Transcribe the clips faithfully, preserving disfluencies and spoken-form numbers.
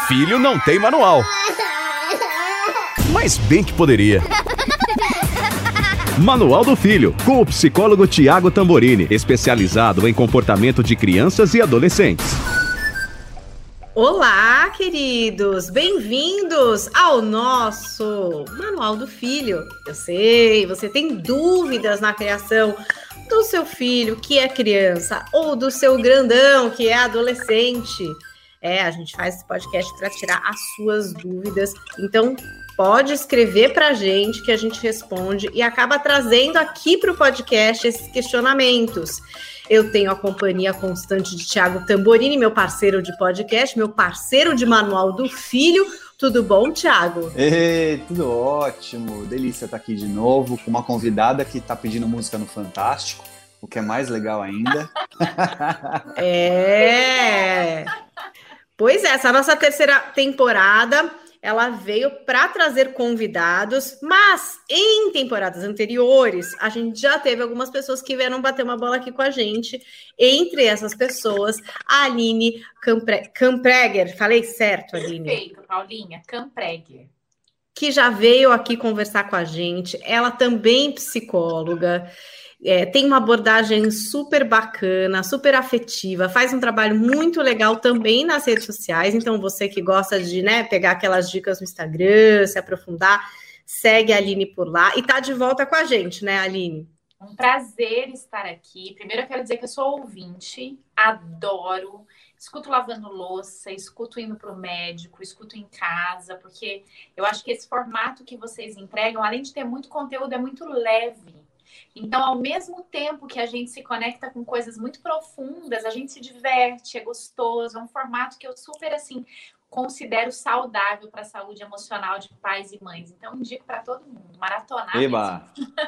filho não tem manual. Mas bem que poderia. Manual do Filho, com o psicólogo Tiago Tamborini, especializado em comportamento de crianças e adolescentes. Olá, queridos! Bem-vindos ao nosso Manual do Filho. Eu sei, você tem dúvidas na criação do seu filho, que é criança, ou do seu grandão, que é adolescente. É, a gente faz esse podcast para tirar as suas dúvidas. Então, pode escrever para a gente que a gente responde e acaba trazendo aqui para o podcast esses questionamentos. Eu tenho a companhia constante de Tiago Tamborini, meu parceiro de podcast, meu parceiro de Manual do Filho. Tudo bom, Tiago? Ei, tudo ótimo. Delícia estar aqui de novo com uma convidada que está pedindo música no Fantástico, o que é mais legal ainda. É... Pois é, essa nossa terceira temporada, ela veio para trazer convidados, mas em temporadas anteriores, a gente já teve algumas pessoas que vieram bater uma bola aqui com a gente. Entre essas pessoas, a Aline Campre... Campreger, falei certo, Aline? Perfeito, Paulinha, Campreger. Que já veio aqui conversar com a gente. Ela também psicóloga. É, tem uma abordagem super bacana, super afetiva, faz um trabalho muito legal também nas redes sociais. Então, você que gosta de, né, pegar aquelas dicas no Instagram, se aprofundar, segue a Aline por lá. E tá de volta com a gente, né, Aline? Um prazer estar aqui. Primeiro, eu quero dizer que eu sou ouvinte, adoro, escuto lavando louça, escuto indo para o médico, escuto em casa, porque eu acho que esse formato que vocês entregam, além de ter muito conteúdo, é muito leve. Então, ao mesmo tempo que a gente se conecta com coisas muito profundas, a gente se diverte, é gostoso, é um formato que eu super, assim, considero saudável para a saúde emocional de pais e mães. Então, indico para todo mundo, maratonar Eba!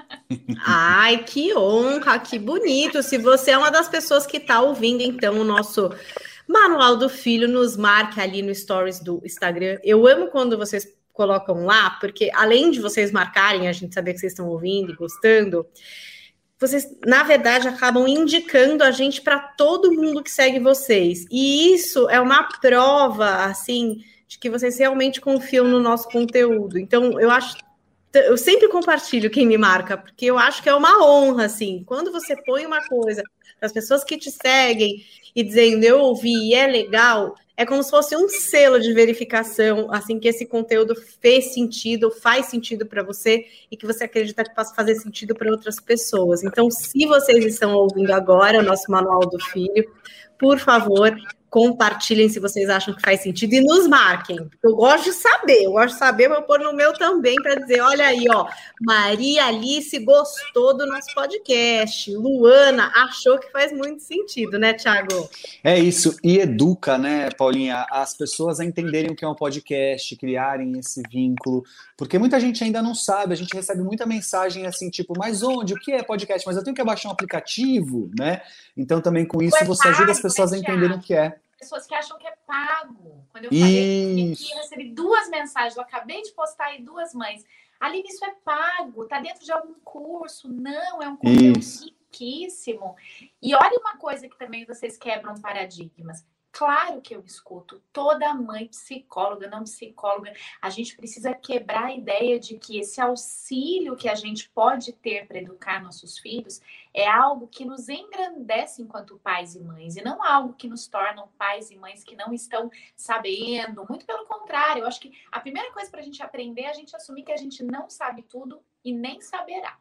Ai, que honra, que bonito! Se você é uma das pessoas que está ouvindo, então, o nosso Manual do Filho, nos marque ali no Stories do Instagram. Eu amo quando vocês colocam lá, porque além de vocês marcarem, a gente saber que vocês estão ouvindo e gostando, vocês, na verdade, acabam indicando a gente para todo mundo que segue vocês. E isso é uma prova, assim, de que vocês realmente confiam no nosso conteúdo. Então, eu acho, eu sempre compartilho quem me marca, porque eu acho que é uma honra, assim, quando você põe uma coisa para as pessoas que te seguem e dizendo, eu ouvi e é legal, é como se fosse um selo de verificação, assim, que esse conteúdo fez sentido, faz sentido para você e que você acredita que possa fazer sentido para outras pessoas. Então, se vocês estão ouvindo agora o nosso Manual do Filho, por favor, compartilhem se vocês acham que faz sentido e nos marquem. Eu gosto de saber, eu gosto de saber, vou pôr no meu também para dizer, olha aí, ó, Maria Alice gostou do nosso podcast, Luana achou que faz muito sentido, né, Tiago? É isso, e educa, né, Paulinha, as pessoas a entenderem o que é um podcast, criarem esse vínculo, porque muita gente ainda não sabe, a gente recebe muita mensagem assim, tipo, mas onde, o que é podcast? Mas eu tenho que baixar um aplicativo, né? Então também com isso você ajuda as pessoas a entenderem o que é. Pessoas que acham que é pago. Quando eu falei que eu recebi duas mensagens, eu acabei de postar aí duas mães. Aline, isso é pago, tá dentro de algum curso? Não, é um conteúdo isso. riquíssimo. E olha uma coisa que também vocês quebram paradigmas. Claro que eu escuto, toda mãe psicóloga, não psicóloga, a gente precisa quebrar a ideia de que esse auxílio que a gente pode ter para educar nossos filhos é algo que nos engrandece enquanto pais e mães, e não algo que nos tornam pais e mães que não estão sabendo, muito pelo contrário, eu acho que a primeira coisa para a gente aprender é a gente assumir que a gente não sabe tudo e nem saberá.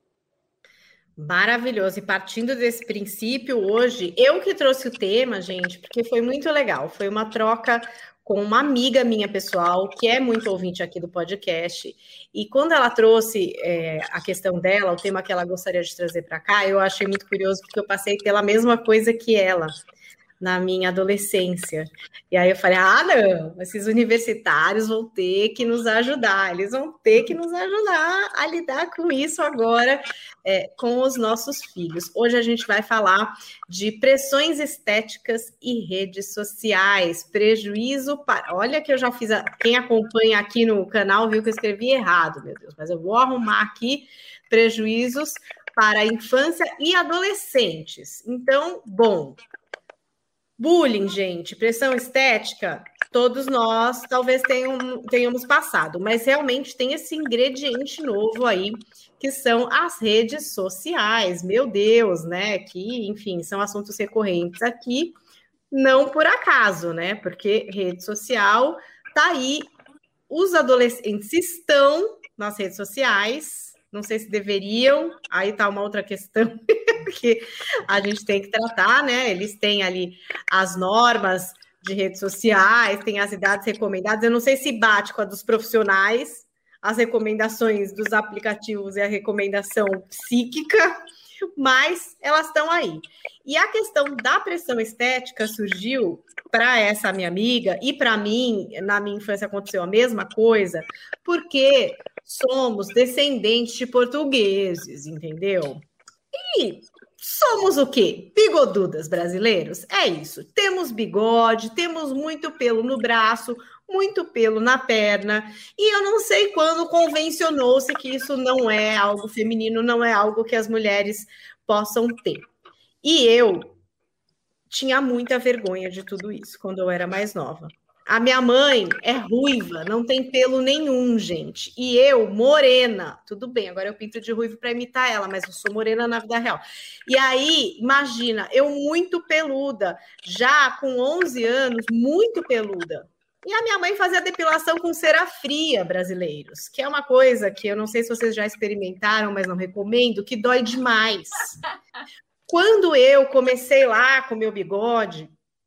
Maravilhoso, e partindo desse princípio, hoje, eu que trouxe o tema, gente, porque foi muito legal, foi uma troca com uma amiga minha pessoal, que é muito ouvinte aqui do podcast, e quando ela trouxe é, a questão dela, o tema que ela gostaria de trazer para cá, eu achei muito curioso, porque eu passei pela mesma coisa que ela, na minha adolescência. E aí eu falei, ah, não, esses universitários vão ter que nos ajudar, eles vão ter que nos ajudar a lidar com isso agora, é, com os nossos filhos. Hoje a gente vai falar de pressões estéticas e redes sociais, prejuízo para... Olha que eu já fiz, a... quem acompanha aqui no canal viu que eu escrevi errado, meu Deus, mas eu vou arrumar aqui prejuízos para a infância e adolescentes. Então, bom... Bullying, gente, pressão estética, todos nós talvez tenham, tenhamos passado, mas realmente tem esse ingrediente novo aí, que são as redes sociais, meu Deus, né? Que, enfim, são assuntos recorrentes aqui, não por acaso, né? Porque rede social tá aí, os adolescentes estão nas redes sociais, não sei se deveriam, aí tá uma outra questão que a gente tem que tratar, né? Eles têm ali as normas de redes sociais, tem as idades recomendadas, eu não sei se bate com a dos profissionais, as recomendações dos aplicativos e a recomendação psíquica, mas elas estão aí. E a questão da pressão estética surgiu para essa minha amiga, e para mim, na minha infância aconteceu a mesma coisa, porque somos descendentes de portugueses, entendeu? E somos o quê? Bigodudas brasileiros? É isso. Temos bigode, temos muito pelo no braço, muito pelo na perna, e eu não sei quando convencionou-se que isso não é algo feminino, não é algo que as mulheres possam ter. E eu tinha muita vergonha de tudo isso quando eu era mais nova. A minha mãe é ruiva, não tem pelo nenhum, gente. E eu, morena, tudo bem, agora eu pinto de ruivo para imitar ela, mas eu sou morena na vida real. E aí, imagina, eu muito peluda, já com onze anos, muito peluda. E a minha mãe fazia depilação com cera fria, brasileiros, que é uma coisa que eu não sei se vocês já experimentaram, mas não recomendo, que dói demais. Quando eu comecei lá com meu bigode,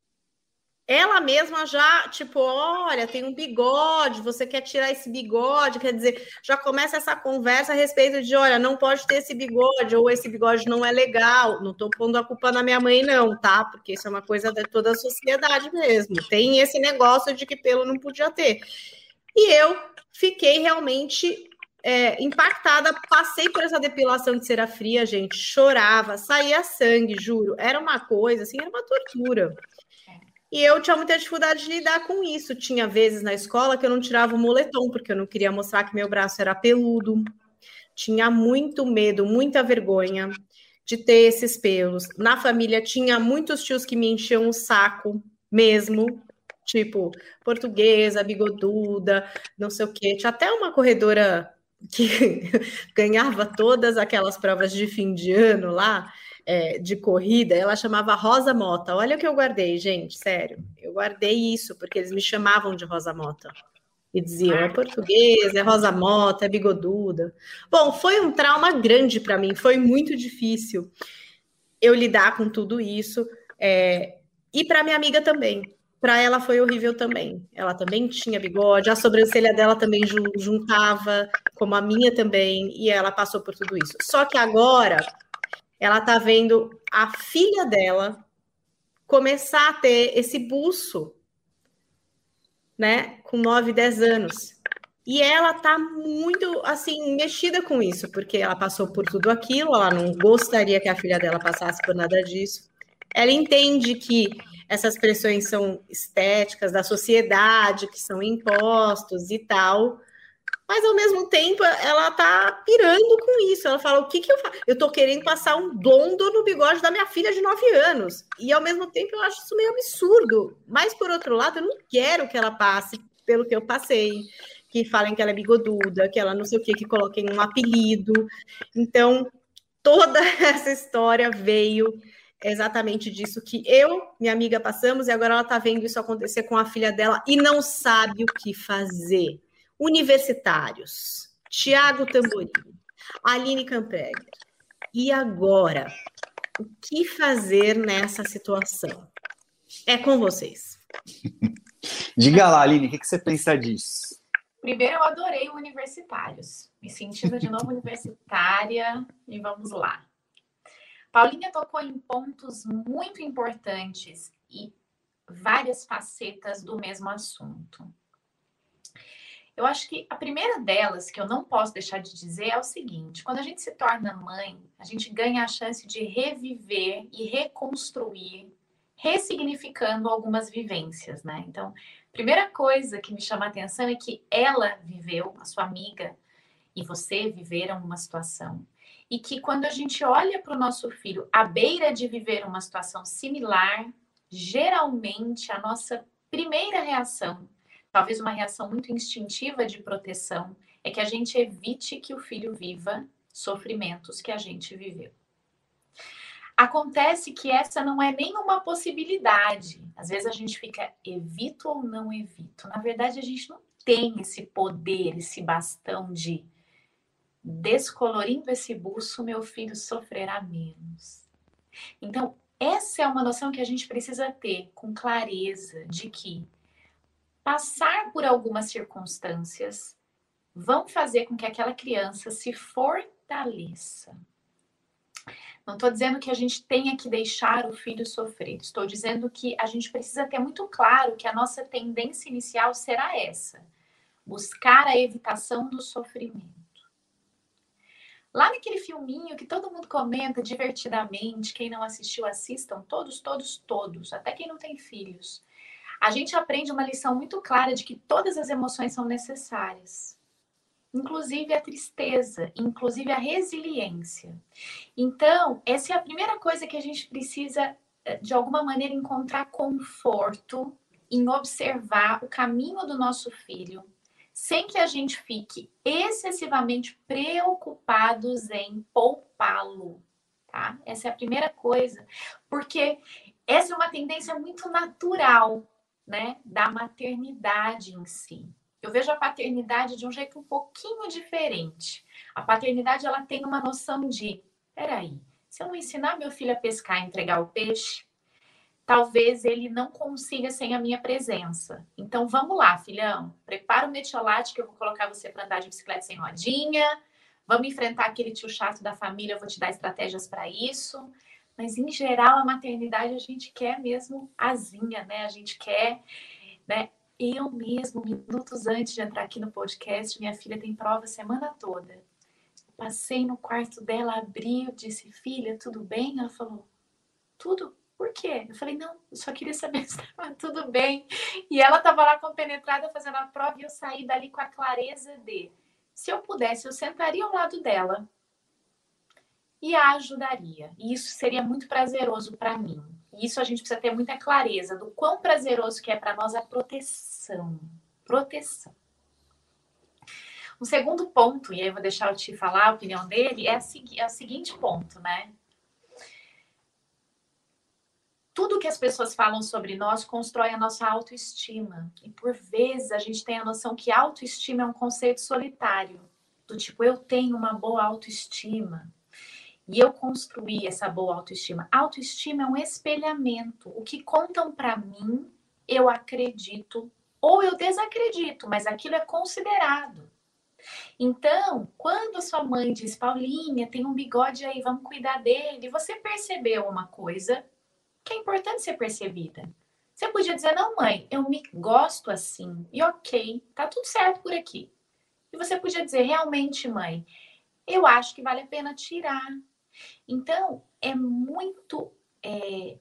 ela mesma já, tipo, olha, tem um bigode, você quer tirar esse bigode, quer dizer, já começa essa conversa a respeito de, olha, não pode ter esse bigode, ou esse bigode não é legal. Não tô pondo a culpa na minha mãe, não, tá? Porque isso é uma coisa de toda a sociedade mesmo. Tem esse negócio de que pelo não podia ter. E eu fiquei realmente é, impactada, passei por essa depilação de cera fria, gente, chorava, saía sangue, juro. Era uma coisa, assim, era uma tortura. E eu tinha muita dificuldade de lidar com isso. Tinha vezes na escola que eu não tirava o moletom, porque eu não queria mostrar que meu braço era peludo. Tinha muito medo, muita vergonha de ter esses pelos. Na família tinha muitos tios que me enchiam o saco mesmo, tipo portuguesa, bigoduda, não sei o quê. Tinha até uma corredora que ganhava todas aquelas provas de fim de ano lá, É, de corrida, ela chamava Rosa Mota. Olha o que eu guardei, gente, sério. Eu guardei isso, porque eles me chamavam de Rosa Mota. E diziam, é portuguesa, é Rosa Mota, é bigoduda. Bom, foi um trauma grande para mim, foi muito difícil eu lidar com tudo isso. É, e para minha amiga também. Para ela foi horrível também. Ela também tinha bigode, a sobrancelha dela também juntava, como a minha também, e ela passou por tudo isso. Só que agora ela tá vendo a filha dela começar a ter esse buço, né, com nove, dez anos. E ela tá muito, assim, mexida com isso, porque ela passou por tudo aquilo, ela não gostaria que a filha dela passasse por nada disso. Ela entende que essas pressões são estéticas da sociedade, que são impostos e tal, mas ao mesmo tempo ela tá pirando com isso. Ela fala, o que que eu faço? Eu tô querendo passar um blondo no bigode da minha filha de nove anos. E ao mesmo tempo eu acho isso meio absurdo. Mas por outro lado, eu não quero que ela passe pelo que eu passei. Que falem que ela é bigoduda, que ela não sei o que, que coloquem um apelido. Então, toda essa história veio exatamente disso que eu, minha amiga, passamos, e agora ela tá vendo isso acontecer com a filha dela e não sabe o que fazer. Universitários, Tiago Tamborini, Aline Campegger. E agora, o que fazer nessa situação? É com vocês. Diga lá, Aline, o que você pensa disso? Primeiro, eu adorei o Universitários. Me sentindo de novo universitária. E vamos lá. Paulinha tocou em pontos muito importantes e várias facetas do mesmo assunto. Eu acho que a primeira delas, que eu não posso deixar de dizer, é o seguinte: quando a gente se torna mãe, a gente ganha a chance de reviver e reconstruir, ressignificando algumas vivências, né? Então, a primeira coisa que me chama a atenção é que ela viveu, a sua amiga, e você viveram uma situação. E que quando a gente olha para o nosso filho à beira de viver uma situação similar, geralmente a nossa primeira reação, talvez uma reação muito instintiva de proteção, é que a gente evite que o filho viva sofrimentos que a gente viveu. Acontece que essa não é nenhuma possibilidade. Às vezes a gente fica, evito ou não evito? Na verdade, a gente não tem esse poder, esse bastão de descolorindo esse buço, meu filho sofrerá menos. Então, essa é uma noção que a gente precisa ter com clareza de que passar por algumas circunstâncias vão fazer com que aquela criança se fortaleça. Não estou dizendo que a gente tenha que deixar o filho sofrer. Estou dizendo que a gente precisa ter muito claro que a nossa tendência inicial será essa. Buscar a evitação do sofrimento. Lá naquele filminho que todo mundo comenta divertidamente, quem não assistiu, assistam, todos, todos, todos, até quem não tem filhos. A gente aprende uma lição muito clara de que todas as emoções são necessárias. Inclusive a tristeza, inclusive a resiliência. Então, essa é a primeira coisa que a gente precisa, de alguma maneira, encontrar conforto em observar o caminho do nosso filho, sem que a gente fique excessivamente preocupados em poupá-lo, tá? Essa é a primeira coisa, porque essa é uma tendência muito natural, né, da maternidade em si. Eu vejo a paternidade de um jeito um pouquinho diferente. A paternidade, ela tem uma noção de, peraí, se eu não ensinar meu filho a pescar e entregar o peixe, talvez ele não consiga sem a minha presença. Então, vamos lá, filhão. Prepara o metiolate que eu vou colocar você para andar de bicicleta sem rodinha. Vamos enfrentar aquele tio chato da família, eu vou te dar estratégias para isso. Mas, em geral, a maternidade a gente quer mesmo asinha, né? A gente quer, né? Eu mesmo, minutos antes de entrar aqui no podcast, minha filha tem prova a semana toda. Passei no quarto dela, abri, eu disse, filha, tudo bem? Ela falou, tudo. Por quê? Eu falei, não, eu só queria saber se estava tudo bem. E ela estava lá compenetrada fazendo a prova e eu saí dali com a clareza de, se eu pudesse, eu sentaria ao lado dela e a ajudaria. E isso seria muito prazeroso para mim. E isso a gente precisa ter muita clareza do quão prazeroso que é para nós a proteção. Proteção. Um segundo ponto, e aí eu vou deixar o Ti falar a opinião dele, é, a, é o seguinte ponto, né? Tudo que as pessoas falam sobre nós constrói a nossa autoestima. E por vezes a gente tem a noção que autoestima é um conceito solitário. Do tipo, eu tenho uma boa autoestima. E eu construí essa boa autoestima. Autoestima é um espelhamento. O que contam para mim, eu acredito ou eu desacredito, mas aquilo é considerado. Então, quando a sua mãe diz, Paulinha, tem um bigode aí, vamos cuidar dele, você percebeu uma coisa que é importante ser percebida. Você podia dizer, não, mãe, eu me gosto assim, e ok, tá tudo certo por aqui. E você podia dizer, realmente, mãe, eu acho que vale a pena tirar. Então, é muito é,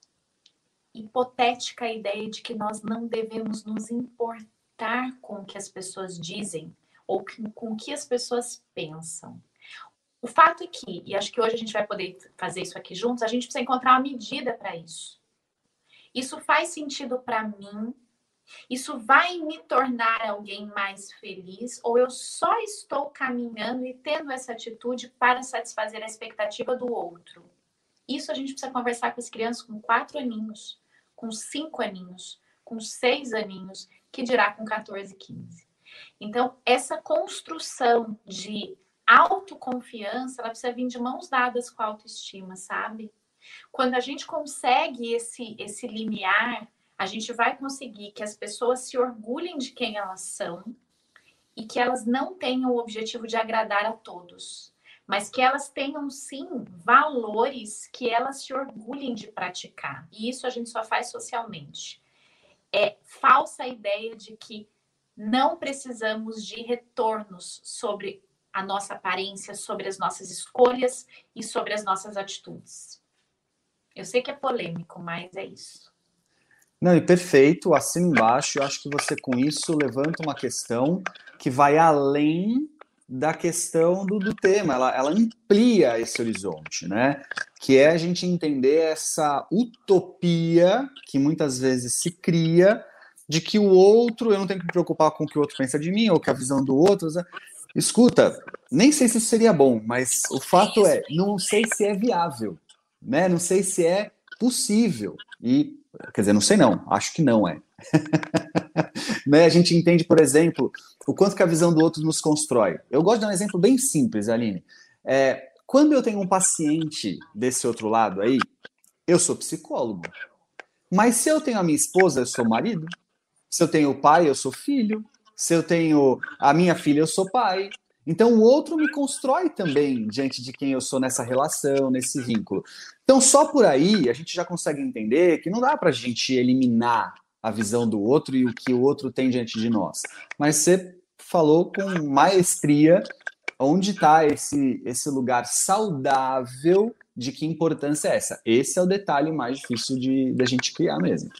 hipotética a ideia de que nós não devemos nos importar com o que as pessoas dizem ou com o que as pessoas pensam. O fato é que, e acho que hoje a gente vai poder fazer isso aqui juntos, a gente precisa encontrar uma medida para isso. Isso faz sentido para mim? Isso vai me tornar alguém mais feliz? Ou eu só estou caminhando e tendo essa atitude para satisfazer a expectativa do outro? Isso a gente precisa conversar com as crianças com quatro aninhos, com cinco aninhos, com seis aninhos, que dirá com quatorze, quinze. Então, essa construção de autoconfiança, ela precisa vir de mãos dadas com a autoestima, sabe? Quando a gente consegue esse, esse limiar, a gente vai conseguir que as pessoas se orgulhem de quem elas são e que elas não tenham o objetivo de agradar a todos, mas que elas tenham, sim, valores que elas se orgulhem de praticar. E isso a gente só faz socialmente. É falsa a ideia de que não precisamos de retornos sobre a nossa aparência, sobre as nossas escolhas e sobre as nossas atitudes. Eu sei que é polêmico, mas é isso. Não, e perfeito, assina embaixo. Eu acho que você com isso levanta uma questão que vai além da questão do, do tema, ela, ela amplia esse horizonte, né? que é a gente entender essa utopia que muitas vezes se cria de que o outro, eu não tenho que me preocupar com o que o outro pensa de mim, ou com a visão do outro. Escuta, nem sei se isso seria bom, mas o fato é, não sei se é viável, né? Não sei se é possível. E, quer dizer, não sei não, acho que não é. Né? A gente entende, por exemplo, o quanto que a visão do outro nos constrói. Eu gosto de dar um exemplo bem simples, Aline. É, quando eu tenho um paciente desse outro lado aí, eu sou psicólogo. Mas se eu tenho a minha esposa, eu sou marido. Se eu tenho pai, eu sou filho. Se eu tenho a minha filha, eu sou pai. Então, o outro me constrói também diante de quem eu sou nessa relação, nesse vínculo. Então, só por aí, a gente já consegue entender que não dá para a gente eliminar a visão do outro e o que o outro tem diante de nós. Mas você falou com maestria onde está esse, esse lugar saudável de que importância é essa. Esse é o detalhe mais difícil de, de a gente criar mesmo.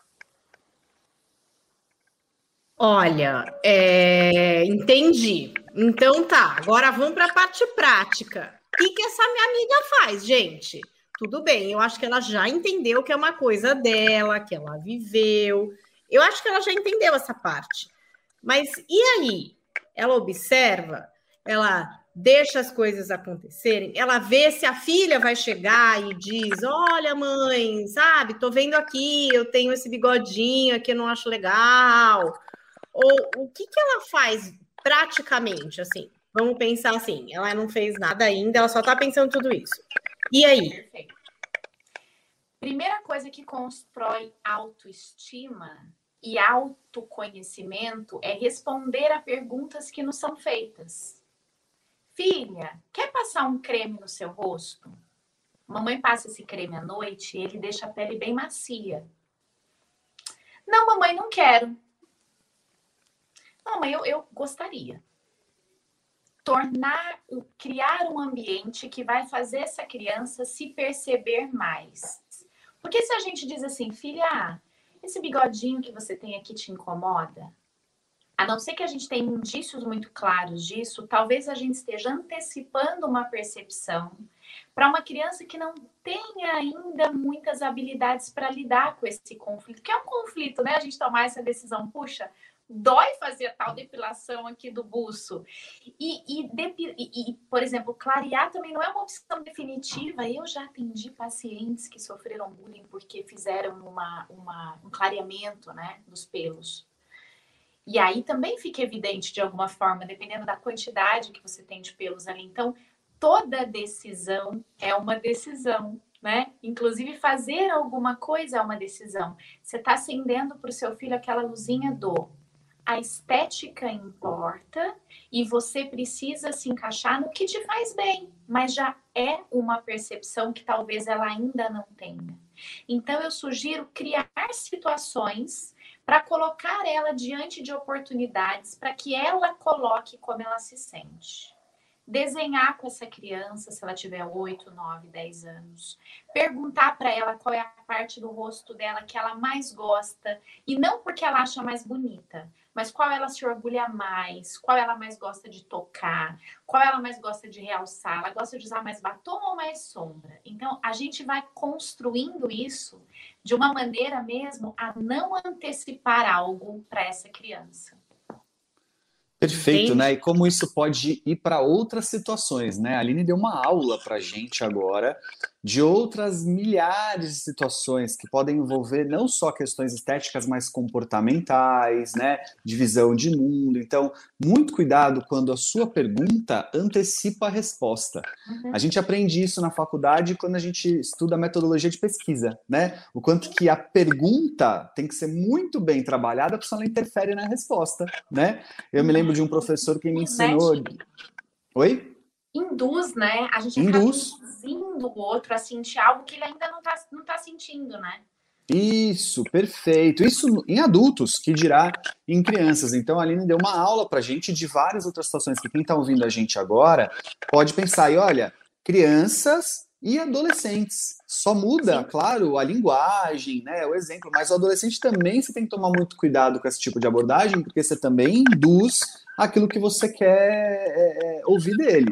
Olha, é... entendi. Então tá, agora vamos para a parte prática. O que, que essa minha amiga faz, gente? Tudo bem, eu acho que ela já entendeu que é uma coisa dela, que ela viveu. Eu acho que ela já entendeu essa parte. Mas e aí? Ela observa, ela deixa as coisas acontecerem, ela vê se a filha vai chegar e diz, olha, mãe, sabe, tô vendo aqui, eu tenho esse bigodinho aqui, eu não acho legal. Ou o que, que ela faz praticamente, assim? Vamos pensar assim, ela não fez nada ainda, ela só tá pensando tudo isso. E aí? Perfeito. Primeira coisa que constrói autoestima e autoconhecimento é responder a perguntas que nos são feitas. Filha, quer passar um creme no seu rosto? Mamãe passa esse creme à noite e ele deixa a pele bem macia. Não, mamãe, não quero. Mamãe, eu, eu gostaria. Tornar, criar um ambiente que vai fazer essa criança se perceber mais. Porque se a gente diz assim, filha, esse bigodinho que você tem aqui te incomoda? A não ser que a gente tenha indícios muito claros disso, talvez a gente esteja antecipando uma percepção para uma criança que não tenha ainda muitas habilidades para lidar com esse conflito. Que é um conflito, né? A gente tomar essa decisão, puxa, dói fazer a tal depilação aqui do buço. E, e, depi, e, e, por exemplo, clarear também não é uma opção definitiva. Eu já atendi pacientes que sofreram bullying porque fizeram uma, uma, um clareamento, né, dos pelos. E aí também fica evidente de alguma forma, dependendo da quantidade que você tem de pelos ali. Então, toda decisão é uma decisão, né? Inclusive, fazer alguma coisa é uma decisão. Você está acendendo para o seu filho aquela luzinha do a estética importa e você precisa se encaixar no que te faz bem, mas já é uma percepção que talvez ela ainda não tenha. Então, eu sugiro criar situações para colocar ela diante de oportunidades para que ela coloque como ela se sente. Desenhar com essa criança, se ela tiver oito, nove, dez anos. Perguntar para ela qual é a parte do rosto dela que ela mais gosta. E não porque ela acha mais bonita, mas qual ela se orgulha mais, qual ela mais gosta de tocar, qual ela mais gosta de realçar. Ela gosta de usar mais batom ou mais sombra? Então, a gente vai construindo isso de uma maneira mesmo a não antecipar algo para essa criança. Perfeito, Entendi. né? E como isso pode ir para outras situações, né? A Aline deu uma aula para a gente agora de outras milhares de situações que podem envolver não só questões estéticas, mas comportamentais, né? De visão de mundo. Então, muito cuidado quando a sua pergunta antecipa a resposta. Uhum. A gente aprende isso na faculdade quando a gente estuda a metodologia de pesquisa, né? O quanto que a pergunta tem que ser muito bem trabalhada, porque senão ela interfere na resposta, né? Eu me lembro de um professor que me ensinou... Oi? Induz, né? A gente Induz. acaba induzindo o outro a sentir algo que ele ainda não tá, não tá sentindo, né? Isso, perfeito. Isso em adultos, que dirá em crianças. Então, a Aline deu uma aula pra gente de várias outras situações que quem está ouvindo a gente agora pode pensar. E olha, crianças e adolescentes. Só muda, Sim. claro, a linguagem, né, o exemplo, mas o adolescente também você tem que tomar muito cuidado com esse tipo de abordagem, porque você também induz aquilo que você quer é, é, ouvir dele.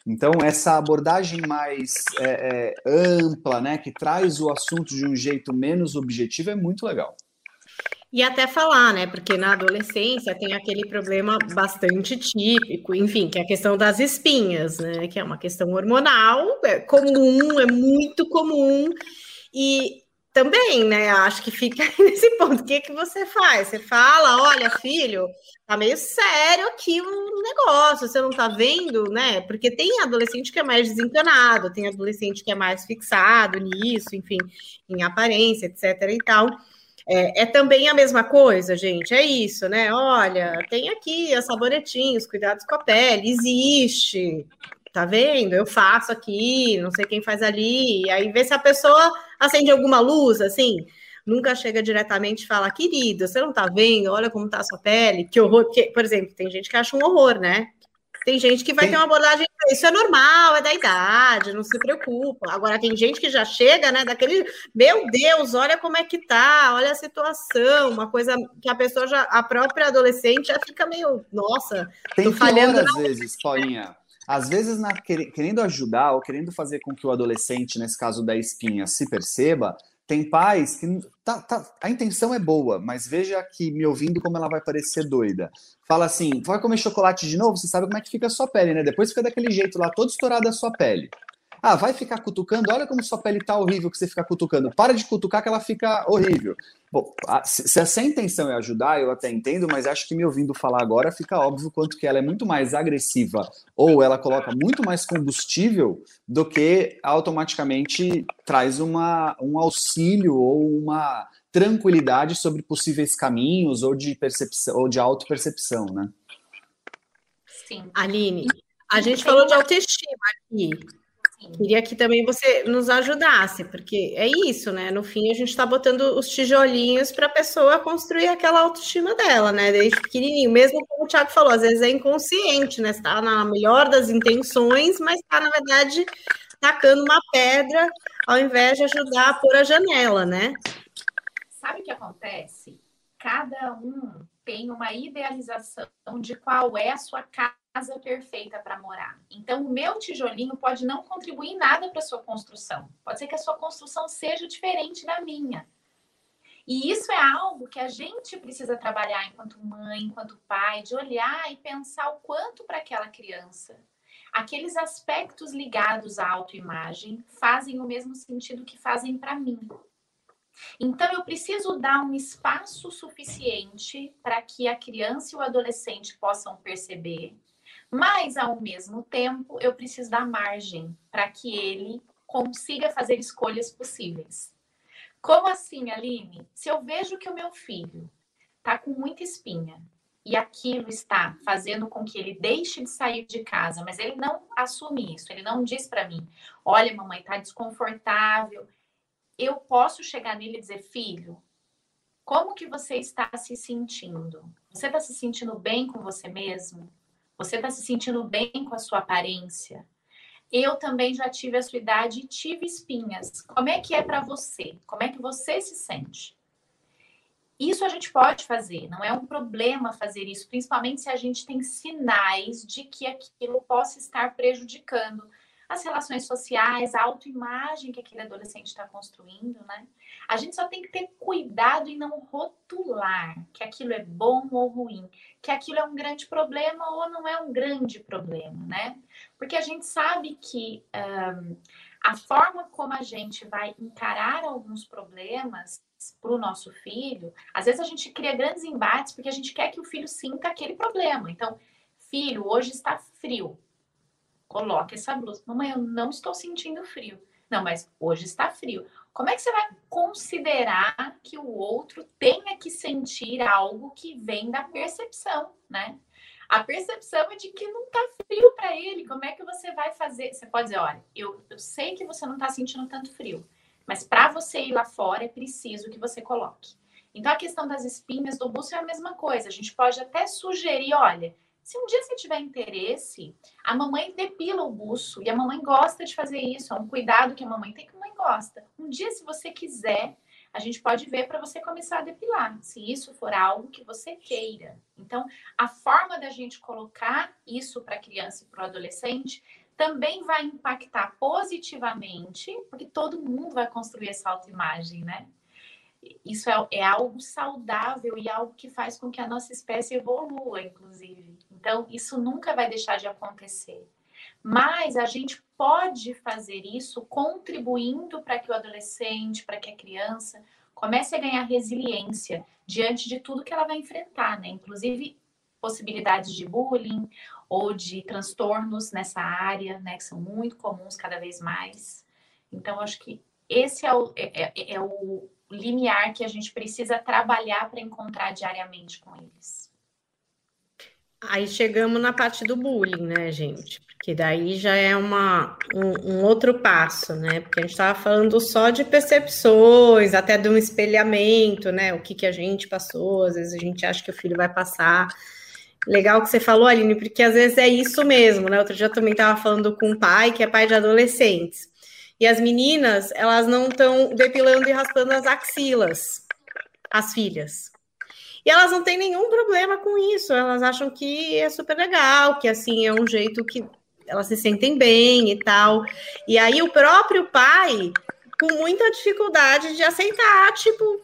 Então, essa abordagem mais é, é, ampla, né, que traz o assunto de um jeito menos objetivo, é muito legal. E até falar, né? Porque na adolescência tem aquele problema bastante típico, enfim, que é a questão das espinhas, né? Que é uma questão hormonal, é comum, é muito comum. E também, né? Acho que fica nesse ponto. O que, que você faz? Você fala, olha, filho, tá meio sério aqui o negócio, você não tá vendo, né? Porque tem adolescente que é mais desencanado, tem adolescente que é mais fixado nisso, enfim, em aparência, etc e tal. É, é também a mesma coisa, gente, é isso, né? Olha, tem aqui os sabonetinhos, cuidados com a pele, existe, tá vendo? Eu faço aqui, não sei quem faz ali, e aí vê se a pessoa acende alguma luz, assim, nunca chega diretamente e fala, querido, você não tá vendo? Olha como tá a sua pele, que horror, porque, por exemplo, tem gente que acha um horror, né? Tem gente que vai Tem... ter uma abordagem, isso é normal, é da idade, não se preocupa. Agora, tem gente que já chega, né, daquele, meu Deus, olha como é que tá, olha a situação, uma coisa que a pessoa já, a própria adolescente já fica meio, nossa, Tem tô falhando. pior, às vezes, Paulinha. Às vezes, na, querendo ajudar ou querendo fazer com que o adolescente, nesse caso da espinha, se perceba, tem pais que tá, tá, a intenção é boa, mas veja que me ouvindo como ela vai parecer doida. Fala assim, vai comer chocolate de novo? Você sabe como é que fica a sua pele, né? Depois fica daquele jeito lá, todo estourado a sua pele. Ah, vai ficar cutucando? Olha como sua pele tá horrível que você fica cutucando. Para de cutucar que ela fica horrível. Bom, se essa intenção é ajudar, eu até entendo, mas acho que me ouvindo falar agora fica óbvio quanto que ela é muito mais agressiva ou ela coloca muito mais combustível do que automaticamente traz uma, um auxílio ou uma tranquilidade sobre possíveis caminhos ou de percepção ou de autopercepção, né? Sim. Aline, a gente falou de autoestima aqui. Queria que também você nos ajudasse, porque é isso, né? No fim, a gente está botando os tijolinhos para a pessoa construir aquela autoestima dela, né? Desde pequenininho. Mesmo como o Thiago falou, às vezes é inconsciente, né? Está na melhor das intenções, mas está, na verdade, tacando uma pedra ao invés de ajudar a pôr a janela, né? Sabe o que acontece? Cada um tem uma idealização de qual é a sua casa casa perfeita para morar. Então, o meu tijolinho pode não contribuir em nada para a sua construção. Pode ser que a sua construção seja diferente da minha. E isso é algo que a gente precisa trabalhar enquanto mãe, enquanto pai, de olhar e pensar o quanto para aquela criança aqueles aspectos ligados à autoimagem fazem o mesmo sentido que fazem para mim. Então, eu preciso dar um espaço suficiente para que a criança e o adolescente possam perceber. Mas, ao mesmo tempo, eu preciso dar margem para que ele consiga fazer escolhas possíveis. Como assim, Aline? Se eu vejo que o meu filho está com muita espinha e aquilo está fazendo com que ele deixe de sair de casa, mas ele não assume isso, ele não diz para mim, olha, mamãe, está desconfortável. Eu posso chegar nele e dizer, filho, como que você está se sentindo? Você está se sentindo bem com você mesmo? Você está se sentindo bem com a sua aparência? Eu também já tive a sua idade e tive espinhas. Como é que é para você? Como é que você se sente? Isso a gente pode fazer, não é um problema fazer isso, principalmente se a gente tem sinais de que aquilo possa estar prejudicando as relações sociais, a autoimagem que aquele adolescente está construindo, né? A gente só tem que ter cuidado em não rotular que aquilo é bom ou ruim, que aquilo é um grande problema ou não é um grande problema, né? Porque a gente sabe que um, a forma como a gente vai encarar alguns problemas para o nosso filho, às vezes a gente cria grandes embates porque a gente quer que o filho sinta aquele problema. Então, filho, hoje está frio. Coloque essa blusa. Mamãe, eu não estou sentindo frio. Não, mas hoje está frio. Como é que você vai considerar que o outro tenha que sentir algo que vem da percepção, né? A percepção é de que não está frio para ele. Como é que você vai fazer? Você pode dizer, olha, eu, eu sei que você não está sentindo tanto frio, mas para você ir lá fora é preciso que você coloque. Então, a questão das espinhas do buço é a mesma coisa. A gente pode até sugerir, olha, se um dia você tiver interesse, a mamãe depila o buço e a mamãe gosta de fazer isso. É um cuidado que a mamãe tem que a mamãe gosta. Um dia, se você quiser, a gente pode ver para você começar a depilar, se isso for algo que você queira. Então, a forma da gente colocar isso para a criança e para o adolescente também vai impactar positivamente, porque todo mundo vai construir essa autoimagem, né? Isso é, é algo saudável e algo que faz com que a nossa espécie evolua, inclusive. Então, isso nunca vai deixar de acontecer. Mas a gente pode fazer isso contribuindo para que o adolescente, para que a criança comece a ganhar resiliência diante de tudo que ela vai enfrentar, né? Inclusive possibilidades de bullying ou de transtornos nessa área, né? Que são muito comuns cada vez mais. Então, acho que esse é o, é, é, é o limiar que a gente precisa trabalhar para encontrar diariamente com eles. Aí chegamos na parte do bullying, né, gente? Porque daí já é uma, um, um outro passo, né? Porque a gente estava falando só de percepções, até de um espelhamento, né? O que, que a gente passou, às vezes a gente acha que o filho vai passar. Legal que você falou, Aline, porque às vezes é isso mesmo, né? Outro dia eu também estava falando com um pai, que é pai de adolescentes. E as meninas, elas não estão depilando e raspando as axilas, as filhas. E elas não têm nenhum problema com isso, elas acham que é super legal, que assim é um jeito que elas se sentem bem e tal. E aí o próprio pai, com muita dificuldade de aceitar, tipo,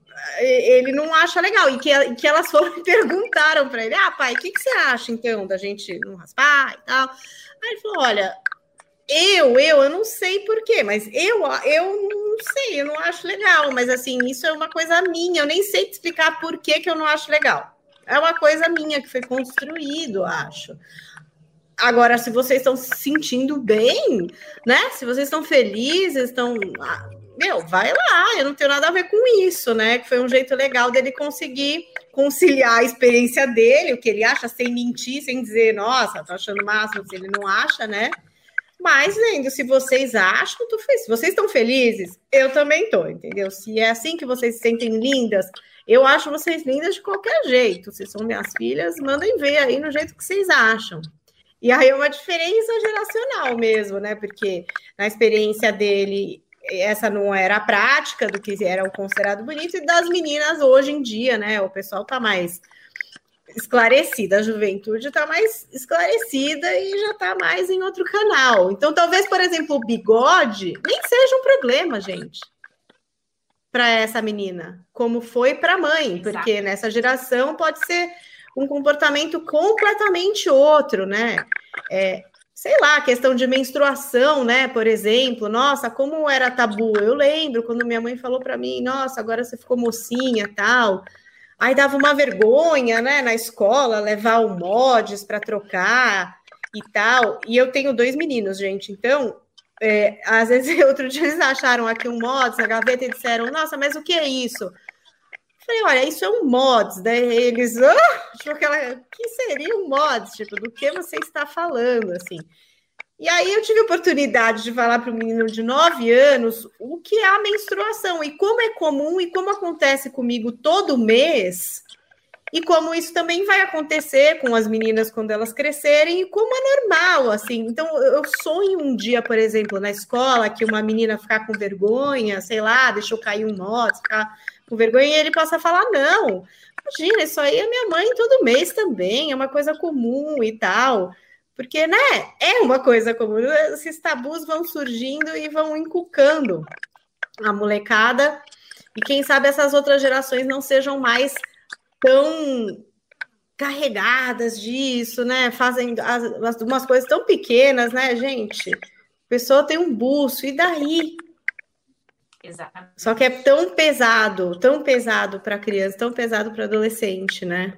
ele não acha legal. E que, que elas foram e perguntaram para ele, ah, pai, o que, que você acha então da gente não raspar e tal? Aí ele falou, olha, eu, eu, eu não sei por quê, mas eu, eu não sei, eu não acho legal, mas assim, isso é uma coisa minha, eu nem sei te explicar por que que eu não acho legal. É uma coisa minha que foi construído, acho. Agora, se vocês estão se sentindo bem, né? Se vocês estão felizes, estão... Ah, meu, vai lá, eu não tenho nada a ver com isso, né? Que foi um jeito legal dele conseguir conciliar a experiência dele, o que ele acha, sem mentir, sem dizer, nossa, tô achando máximo, se ele não acha, né? Mas, vendo, se vocês acham, tô feliz. Se vocês estão felizes, eu também tô, entendeu? Se é assim que vocês se sentem lindas, eu acho vocês lindas de qualquer jeito. Vocês são minhas filhas, mandem ver aí no jeito que vocês acham. E aí é uma diferença geracional mesmo, né? Porque na experiência dele, essa não era a prática do que era o considerado bonito, e das meninas hoje em dia, né? O pessoal tá mais esclarecida, a juventude está mais esclarecida e já está mais em outro canal. Então, talvez, por exemplo, o bigode nem seja um problema, gente, para essa menina, como foi para a mãe, porque Exato. Nessa geração pode ser um comportamento completamente outro, né? É, sei lá, questão de menstruação, né? Por exemplo, nossa, como era tabu. Eu lembro quando minha mãe falou para mim, nossa, agora você ficou mocinha, tal. Aí dava uma vergonha, né, na escola, levar o mods para trocar e tal. E eu tenho dois meninos, gente. Então, é, às vezes, outro dia eles acharam aqui um mods na gaveta e disseram, nossa, mas o que é isso? Eu falei, olha, isso é um mods. Daí eles, oh! Tipo, aquela, o que seria um mods? Tipo, do que você está falando, assim? E aí eu tive a oportunidade de falar para um menino de nove anos o que é a menstruação e como é comum e como acontece comigo todo mês e como isso também vai acontecer com as meninas quando elas crescerem e como é normal, assim. Então, eu sonho um dia, por exemplo, na escola, que uma menina ficar com vergonha, sei lá, deixou cair um mods, ficar com vergonha e ele possa falar, não, imagina, isso aí é minha mãe todo mês também, é uma coisa comum e tal. Porque, né, é uma coisa comum, esses tabus vão surgindo e vão inculcando a molecada, e quem sabe essas outras gerações não sejam mais tão carregadas disso, né, fazem as, as, umas coisas tão pequenas, né, gente? A pessoa tem um buço, e daí? Exatamente. Só que é tão pesado, tão pesado para criança, tão pesado para adolescente, né?